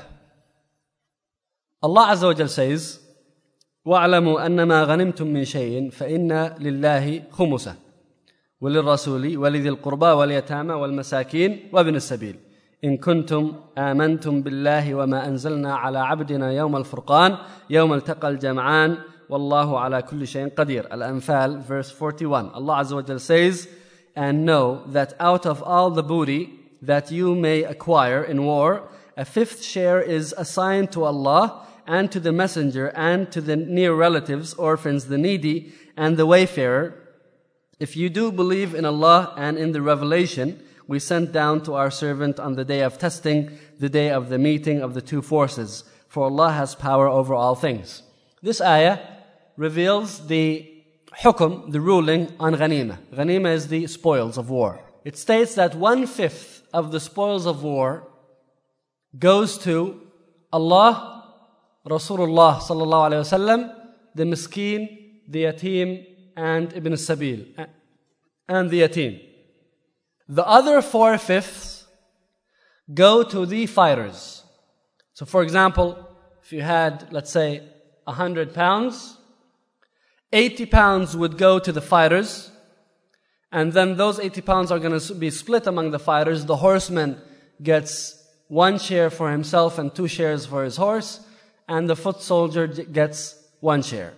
Allah Azza wa Jal says, وَاعْلَمُوا أَنَّمَا غَنِمْتُم مِّن شَيْءٍ فَإِنَّ لِلَّهِ خُمُسَهُ وَلِلرَّسُولِ وَلِذِي الْقُرْبَى وَالْيَتَامَى وَالْمَسَاكِينِ وَابْنِ السَّبِيلِ إن كنتم آمنتم بالله وما أنزلنا على عبدنا يوم الفرقان يوم التقى الجمعان والله على كل شيء قدير. Al-Anfal, verse forty-one. Allah Azza wa Jalla says, "And know that out of all the booty that you may acquire in war, a fifth share is assigned to Allah and to the messenger and to the near relatives, orphans, the needy, and the wayfarer. If you do believe in Allah and in the revelation we sent down to our servant on the day of testing, the day of the meeting of the two forces. For Allah has power over all things." This ayah reveals the hukum, the ruling on ghanima. Ghanima is the spoils of war. It states that one-fifth of the spoils of war goes to Allah, Rasulullah sallallahu alayhi wasallam, the miskin, the yatim, and Ibn Sabil, and the yatim. The other four-fifths go to the fighters. So for example, if you had, let's say, one hundred pounds, eighty pounds would go to the fighters, and then those eighty pounds are going to be split among the fighters. The horseman gets one share for himself and two shares for his horse, and the foot soldier gets one share.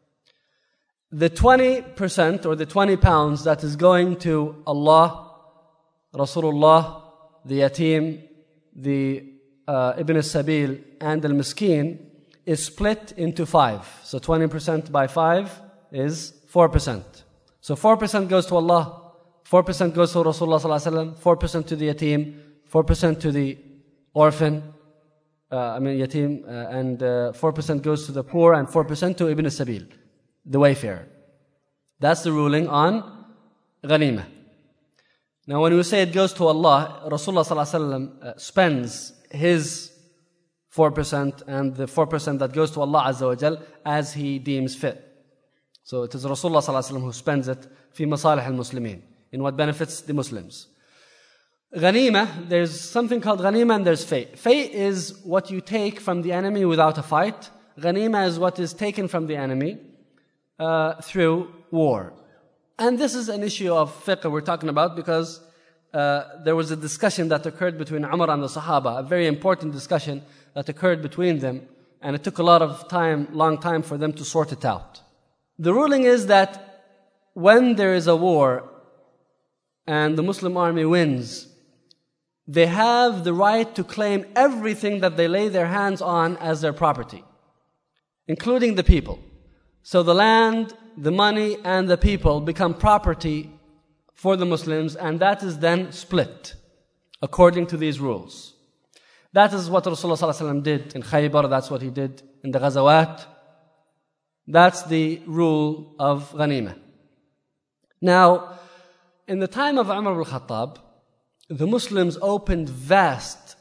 The twenty percent or the twenty pounds that is going to Allah, Rasulullah, the yatim, the uh, Ibn Sabil, and al-Miskin is split into five. So twenty percent by five is four percent. So four percent goes to Allah, four percent goes to Rasulullah sallallahu alaihi wasallam, four percent to the yatim, four percent to the orphan, uh, I mean yatim, uh, and uh, four percent goes to the poor, and four percent to Ibn Sabil, the wayfarer. That's the ruling on ghanimah. Now when we say it goes to Allah, Rasulullah sallallahu alaihi wasallam uh, spends his four percent and the four percent that goes to Allah Azza wa Jal as he deems fit. So it is Rasulullah sallallahu alaihi wasallam who spends it في مصالح المسلمين, in what benefits the Muslims. Ghanima, there's something called ghanima and there's fay. Fay is what you take from the enemy without a fight. Ghanima is what is taken from the enemy uh, through war. And this is an issue of fiqh we're talking about because uh, there was a discussion that occurred between Umar and the Sahaba, a very important discussion that occurred between them, and it took a lot of time, long time for them to sort it out. The ruling is that when there is a war and the Muslim army wins, they have the right to claim everything that they lay their hands on as their property, including the people. So the land, the money, and the people become property for the Muslims, and that is then split according to these rules. That is what Rasulullah sallallahu alaihi wasallam did in Khaybar. That's what he did in the Ghazawat. That's the rule of Ghanimah. Now, in the time of Umar ibn Khattab, the Muslims opened vast,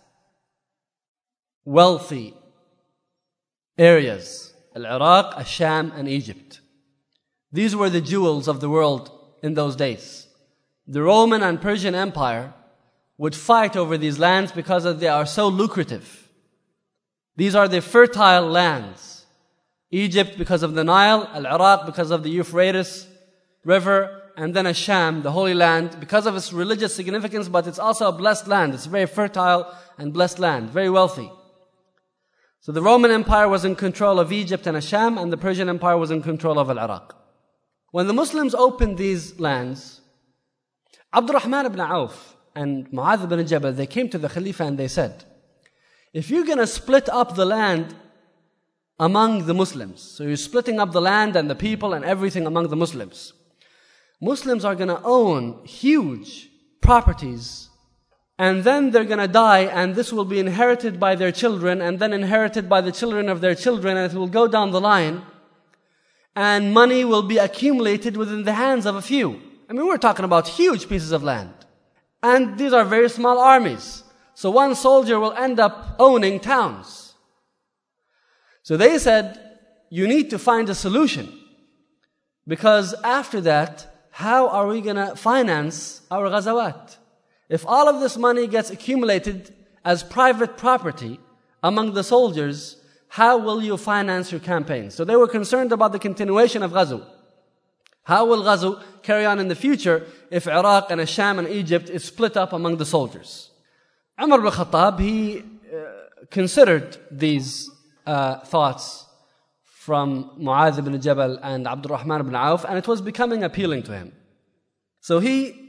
wealthy areas. Al-Iraq, Al-Sham, and Egypt. These were the jewels of the world in those days. The Roman and Persian Empire would fight over these lands because they are so lucrative. These are the fertile lands. Egypt because of the Nile, Al-Iraq because of the Euphrates River, and then Asham, the Holy Land, because of its religious significance, but it's also a blessed land. It's a very fertile and blessed land, very wealthy. So the Roman Empire was in control of Egypt and Asham, and the Persian Empire was in control of Al-Iraq. When the Muslims opened these lands, Abdurrahman ibn Auf and Mu'adh ibn Jabal, they came to the Khalifa and they said, if you're going to split up the land among the Muslims, so you're splitting up the land and the people and everything among the Muslims, Muslims are going to own huge properties, and then they're going to die, and this will be inherited by their children, and then inherited by the children of their children, and it will go down the line, and money will be accumulated within the hands of a few. I mean, we're talking about huge pieces of land. And these are very small armies. So one soldier will end up owning towns. So they said, you need to find a solution. Because after that, how are we going to finance our ghazawat? If all of this money gets accumulated as private property among the soldiers, how will you finance your campaigns? So they were concerned about the continuation of Ghazu. How will Ghazu carry on in the future if Iraq and Asham and Egypt is split up among the soldiers? Umar ibn Khattab, he uh, considered these uh, thoughts from Mu'adh ibn Jabal and Abdurrahman ibn Auf, and it was becoming appealing to him. So he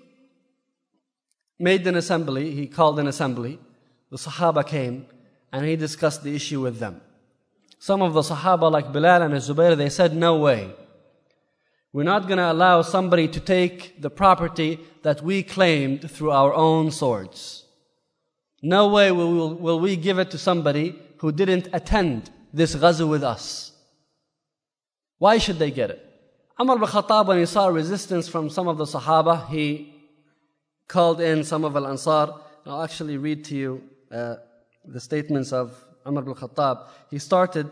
made an assembly, he called an assembly. The Sahaba came and he discussed the issue with them. Some of the Sahaba like Bilal and Zubayr, they said, no way. We're not going to allow somebody to take the property that we claimed through our own swords. No way will, will, will we give it to somebody who didn't attend this ghazu with us. Why should they get it? Umar ibn Khattab, when he saw resistance from some of the Sahaba, he called in some of Al-Ansar. I'll actually read to you uh, the statements of Umar ibn Khattab. He started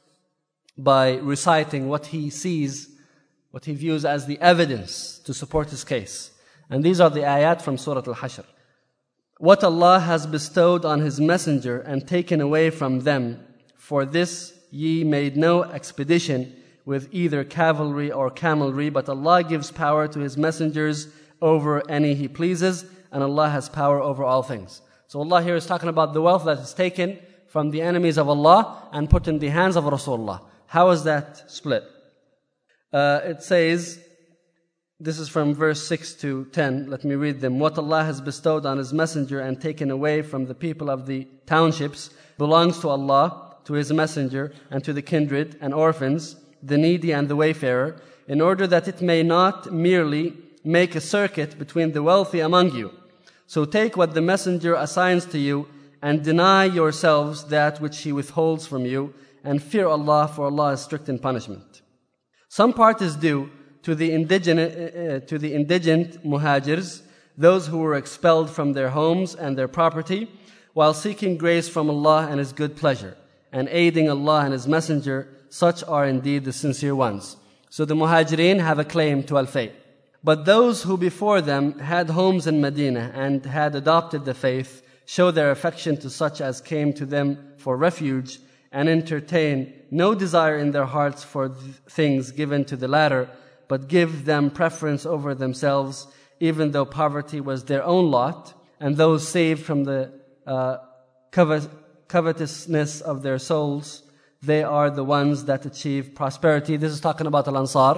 by reciting what he sees, what he views as the evidence to support his case. And these are the ayat from Surah Al-Hashr. What Allah has bestowed on His Messenger and taken away from them, for this ye made no expedition with either cavalry or camelry, but Allah gives power to His messengers over any He pleases, and Allah has power over all things. So Allah here is talking about the wealth that is taken from the enemies of Allah and put in the hands of Rasulullah. How is that split? Uh, it says, this is from verse six to ten. Let me read them. What Allah has bestowed on His messenger and taken away from the people of the townships belongs to Allah, to His messenger, and to the kindred and orphans, the needy and the wayfarer, in order that it may not merely make a circuit between the wealthy among you. So take what the messenger assigns to you and deny yourselves that which he withholds from you, and fear Allah, for Allah is strict in punishment. Some part is due to the indigent, uh, to the indigent muhajirs, those who were expelled from their homes and their property, while seeking grace from Allah and His good pleasure, and aiding Allah and His messenger. Such are indeed the sincere ones. So the Muhajirin have a claim to al-Fay. But those who before them had homes in Medina and had adopted the faith show their affection to such as came to them for refuge and entertain no desire in their hearts for th- things given to the latter, but give them preference over themselves, even though poverty was their own lot, and those saved from the uh, covet- covetousness of their souls, they are the ones that achieve prosperity. This is talking about Al-Ansar.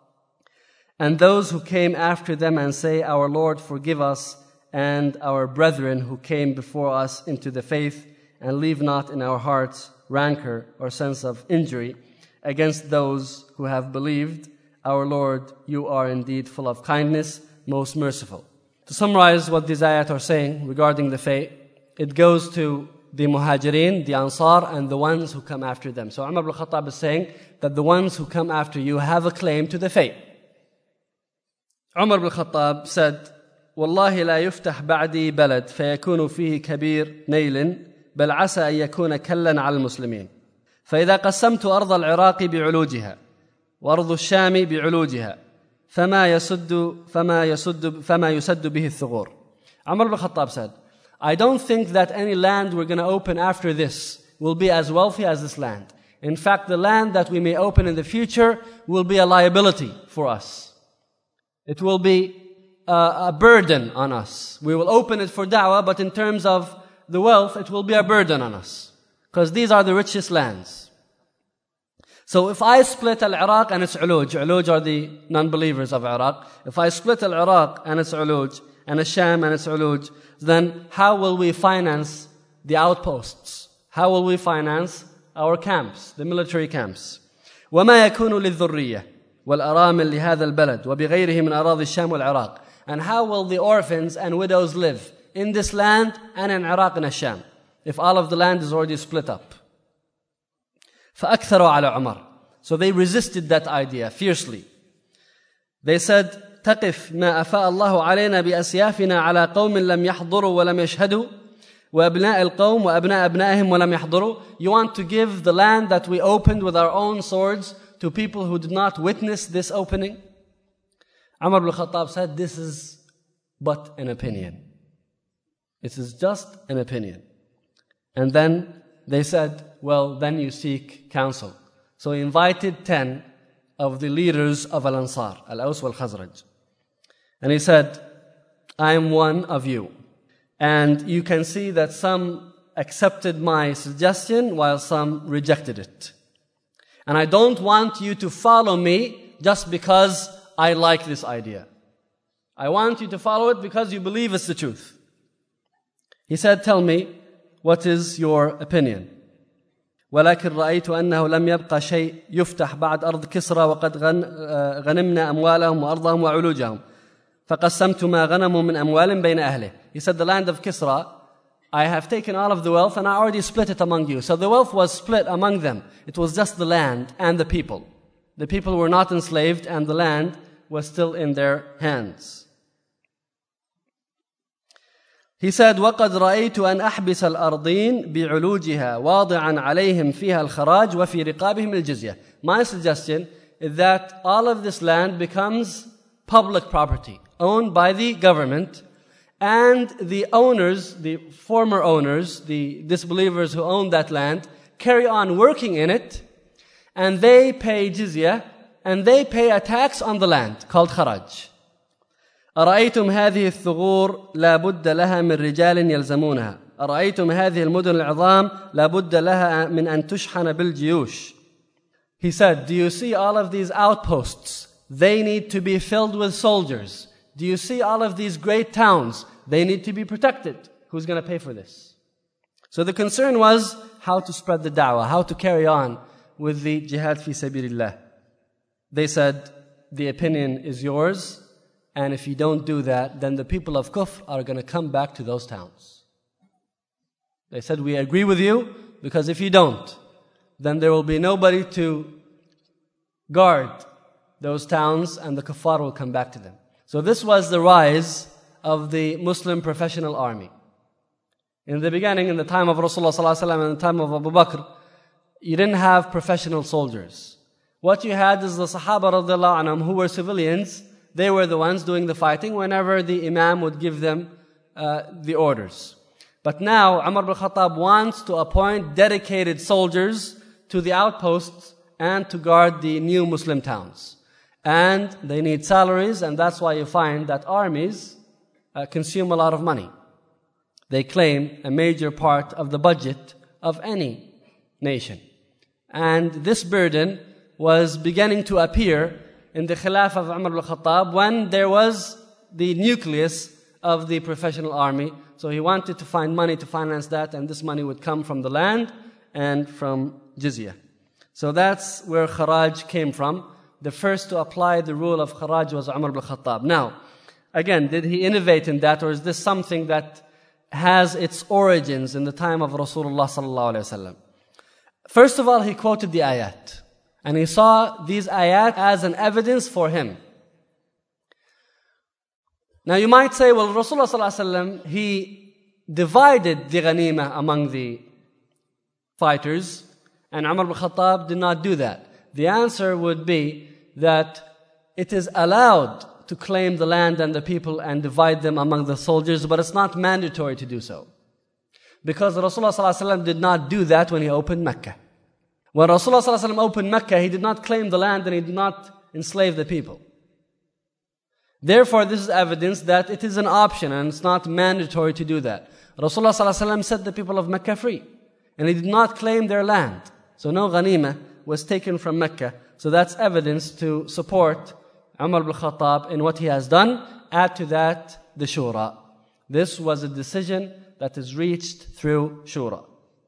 And those who came after them and say, Our Lord, forgive us, and our brethren who came before us into the faith, and leave not in our hearts rancor or sense of injury against those who have believed. Our Lord, you are indeed full of kindness, most merciful. To summarize what these ayat are saying regarding the faith, it goes to the Muhajirin, the Ansar, and the ones who come after them. So Umar ibn Khattab is saying that the ones who come after you have a claim to the faith. Umar ibn Khattab said, والله لا يفتح بعدي بلد فيكون فيه كبير نيل بل عسى أن يكون كلا على المسلمين فإذا قسمت أرض العراق بعلوجها وأرض الشام بعلوجها فما يسد فما يسد فما يسد به الثغور. Umar ibn Khattab said, I don't think that any land we're going to open after this will be as wealthy as this land. In fact, the land that we may open in the future will be a liability for us. It will be a, a burden on us. We will open it for da'wah, but in terms of the wealth, it will be a burden on us. Because these are the richest lands. So if I split Al-Iraq and its Uluj, Uluj are the non-believers of Iraq. If I split Al-Iraq and its Uluj, and Sham and its Uluj, then how will we finance the outposts? How will we finance our camps, the military camps? وَمَا يَكُونُ لِلذُّرِّيَّةِ وَالْأَرَامِلِ لِهَذَا الْبَلَدِ وَبِغَيْرِهِ مِنْ أَرَاضِ الشَّامِ وَالْعِرَاقِ. And how will the orphans and widows live in this land and in Iraq and Sham if all of the land is already split up? فَأَكْثَرُوا عَلَى عُمَرٍ. So they resisted that idea fiercely. They said, تقف ما أفاء الله علينا بأسيافنا على قوم لم يحضروا ولم يشهدوا وأبناء القوم وأبناء أبنائهم ولم يحضروا. You want to give the land that we opened with our own swords to people who did not witness this opening? Umar ibn Khattab said, this is but an opinion. It is just an opinion. And then they said, well, then you seek counsel. So he invited ten of the leaders of Al-Ansar, Al-Aws wal-Khazraj. And he said, I am one of you. And you can see that some accepted my suggestion while some rejected it. And I don't want you to follow me just because I like this idea. I want you to follow it because you believe it's the truth. He said, tell me, what is your opinion? ولكن رأيت أنه لم يبقى شيء يفتح بعد أرض كسرى وقد غنمنا أموالهم وأرضهم وعلوجهم فقسمت ما غنموا من أموال بين أهله. He said, the land of Kisra, I have taken all of the wealth and I already split it among you. So the wealth was split among them. It was just the land and the people. The people were not enslaved and the land was still in their hands. He said, وَقَدْ رَأَيْتُ أَنْ أَحْبِسَ الْأَرْضِينَ بِعُلُوجِهَا وَاضِعًا عَلَيْهِمْ فِيهَا الْخَرَاجِ وَفِي رِقَابِهِمْ الْجِزْيَةِ. My suggestion is that all of this land becomes public property, owned by the government, and the owners, the former owners, the disbelievers who own that land, carry on working in it, and they pay jizya, and they pay a tax on the land called kharaj. أرأيتم هذه الثغور لا بد لها من رجال يلزمونها أرأيتم هذه المدن العظام لا بد لها من أن تشحن بالجيوش. He said, do you see all of these outposts? They need to be filled with soldiers. Do you see all of these great towns? They need to be protected. Who's going to pay for this? So the concern was how to spread the da'wah, how to carry on with the jihad fi sabilillah. They said, the opinion is yours, and if you don't do that, then the people of Kufr are going to come back to those towns. They said, we agree with you, because if you don't, then there will be nobody to guard those towns, and the kuffar will come back to them. So this was the rise of the Muslim professional army. In the beginning, in the time of Rasulullah sallallahu alaihi wasallam and the time of Abu Bakr, you didn't have professional soldiers. What you had is the Sahaba radiallahu anhum who were civilians. They were the ones doing the fighting whenever the Imam would give them uh, the orders. But now Umar ibn Khattab wants to appoint dedicated soldiers to the outposts and to guard the new Muslim towns. And they need salaries, and that's why you find that armies uh, consume a lot of money. They claim a major part of the budget of any nation. And this burden was beginning to appear in the Khilafah of Umar ibn Khattab when there was the nucleus of the professional army. So he wanted to find money to finance that, and this money would come from the land and from jizya. So that's where Kharaj came from. The first to apply the rule of Kharaj was Umar ibn Khattab. Now, again, did he innovate in that, or is this something that has its origins in the time of Rasulullah sallallahu alaihi wasallam? First of all, he quoted the ayat. And he saw these ayat as an evidence for him. Now you might say, well, Rasulullah sallallahu alaihi wasallam, he divided the ghanima among the fighters, and Umar ibn Khattab did not do that. The answer would be that it is allowed to claim the land and the people and divide them among the soldiers, but it's not mandatory to do so. Because Rasulullah sallallahu alaihi wasallam did not do that when he opened Mecca. When Rasulullah sallallahu alaihi wasallam opened Mecca, he did not claim the land and he did not enslave the people. Therefore, this is evidence that it is an option and it's not mandatory to do that. Rasulullah sallallahu alaihi wasallam set the people of Mecca free, and he did not claim their land. So no ghanima was taken from Mecca. So that's evidence to support Umar ibn Khattab in what he has done. Add to that the Shura. This was a decision that is reached through Shura.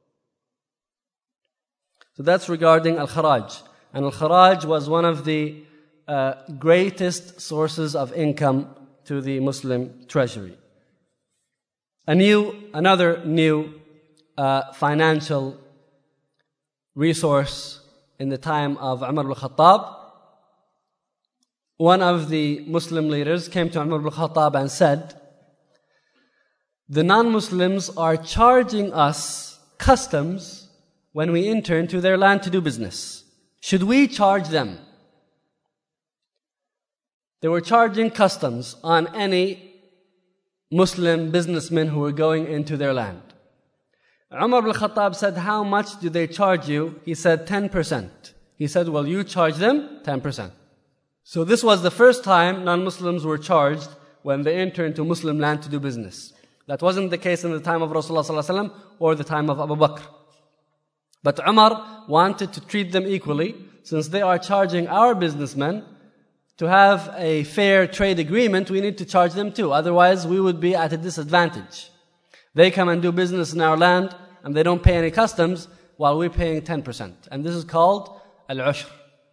So that's regarding Al-Kharaj. And Al-Kharaj was one of the uh, greatest sources of income to the Muslim treasury. A new, another new uh, financial resource in the time of Umar ibn Khattab. One of the Muslim leaders came to Umar ibn Khattab and said, the non-Muslims are charging us customs when we enter into their land to do business. Should we charge them? They were charging customs on any Muslim businessmen who were going into their land. Umar ibn Khattab said, how much do they charge you? He said, ten percent. He said, well, you charge them ten percent. So this was the first time non-Muslims were charged when they enter into Muslim land to do business. That wasn't the case in the time of Rasulullah sallallahu alaihi wasallam or the time of Abu Bakr. But Umar wanted to treat them equally, since they are charging our businessmen. To have a fair trade agreement, we need to charge them too. Otherwise, we would be at a disadvantage. They come and do business in our land, and they don't pay any customs, while we're paying ten percent. And this is called al-ushr.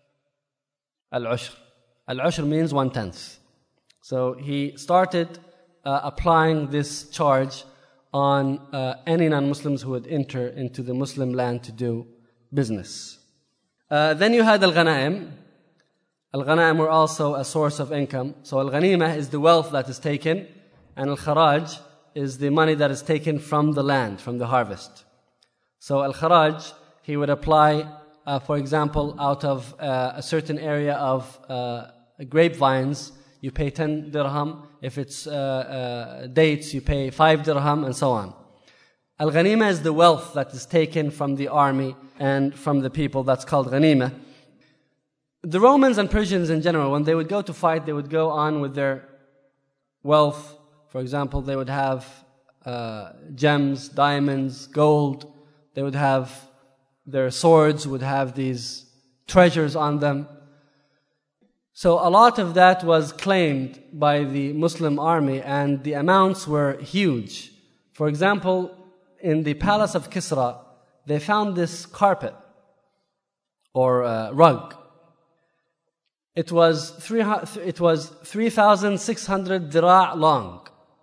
Al-ushr. Al-ushr means one-tenth. So he started uh, applying this charge on uh, any non-Muslims who would enter into the Muslim land to do business. Uh, then you had al-ghanaim. Al-ghanaim were also a source of income. So al-ghanimah is the wealth that is taken, and al-kharaj is the money that is taken from the land, from the harvest. So al-kharaj, he would apply, uh, for example, out of uh, a certain area of uh, grapevines, you pay ten dirham. If it's uh, uh, dates, you pay five dirham, and so on. Al-ghanimah is the wealth that is taken from the army and from the people. That's called ghanimah. The Romans and Persians in general, when they would go to fight, they would go on with their wealth. For example, they would have uh, gems, diamonds, gold. They would have their swords, would have these treasures on them. So a lot of that was claimed by the Muslim army, and the amounts were huge. For example, in the palace of Kisra, they found this carpet or uh, rug. It was three. It was three thousand six hundred dira' long,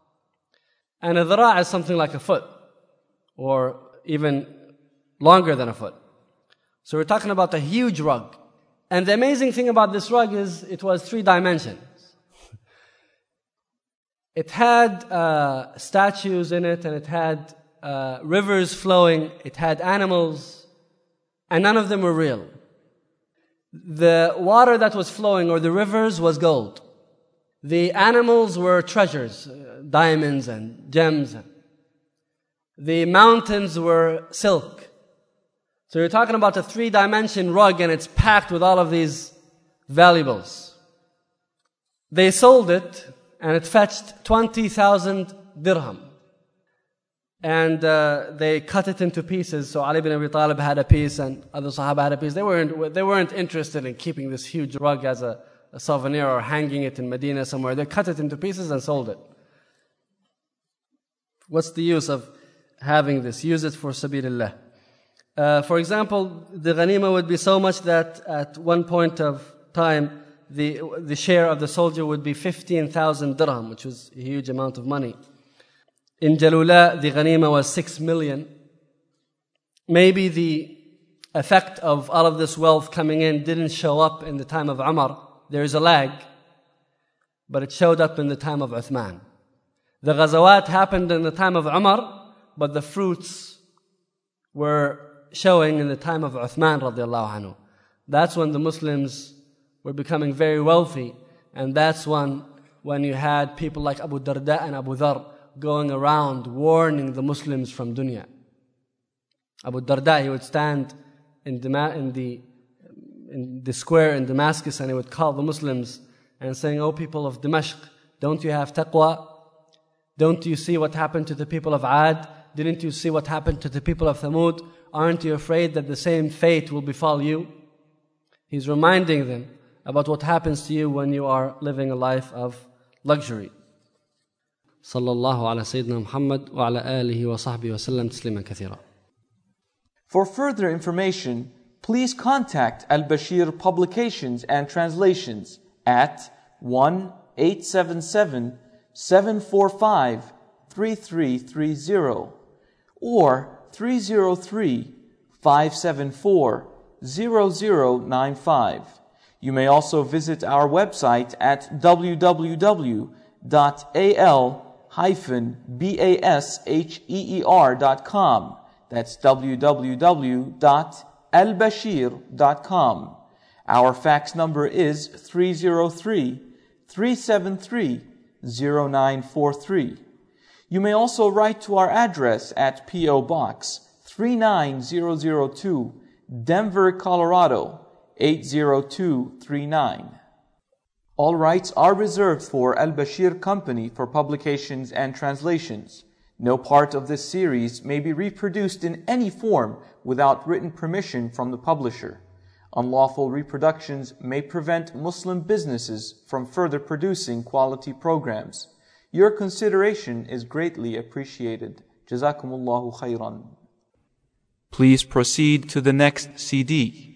and a dira' is something like a foot, or even longer than a foot. So we're talking about a huge rug. And the amazing thing about this rug is it was three dimensions. It had uh, statues in it, and it had uh, rivers flowing. It had animals, and none of them were real. The water that was flowing, or the rivers, was gold. The animals were treasures, uh, diamonds and gems. The mountains were silk. So you're talking about a three-dimension rug, and it's packed with all of these valuables. They sold it, and it fetched twenty thousand dirham. And uh, they cut it into pieces. So Ali ibn Abi Talib had a piece, and other Sahaba had a piece. They weren't, they weren't interested in keeping this huge rug as a, a souvenir or hanging it in Medina somewhere. They cut it into pieces and sold it. What's the use of having this? Use it for Sabilillah. Uh, for example, the ghanima would be so much that at one point of time, the the share of the soldier would be fifteen thousand dirham, which was a huge amount of money. In Jalula, the ghanima was six million. Maybe the effect of all of this wealth coming in didn't show up in the time of Umar. There is a lag, but it showed up in the time of Uthman. The ghazawat happened in the time of Umar, but the fruits were showing in the time of Uthman radiallahu anhu. That's when the Muslims were becoming very wealthy, and that's when, when you had people like Abu Darda and Abu Dhar going around warning the Muslims from dunya. Abu Darda, he would stand in the, in the, in the square in Damascus, and he would call the Muslims and saying, "O people of Dimashq, don't you have taqwa? Don't you see what happened to the people of Ad? Didn't you see what happened to the people of Thamud? Aren't you afraid that the same fate will befall you?" He's reminding them about what happens to you when you are living a life of luxury. Sallallahu ala Sayyidina Muhammad wa ala alihi wa sahbihi wa sallam tasliman kathira. For further information, please contact Al-Bashir Publications and Translations at one eight seven seven, seven four five, three three three zero or three zero three, five seven four, zero zero nine five. You may also visit our website at w w w dot a l basheer dot com. That's w w w dot al bashir dot com. Our fax number is three zero three, three seven three, zero nine four three. You may also write to our address at P O Box three nine zero zero two, Denver, Colorado eight zero two three nine. All rights are reserved for Al-Bashir Company for publications and translations. No part of this series may be reproduced in any form without written permission from the publisher. Unlawful reproductions may prevent Muslim businesses from further producing quality programs. Your consideration is greatly appreciated. Jazakumullahu khairan. Please proceed to the next C D.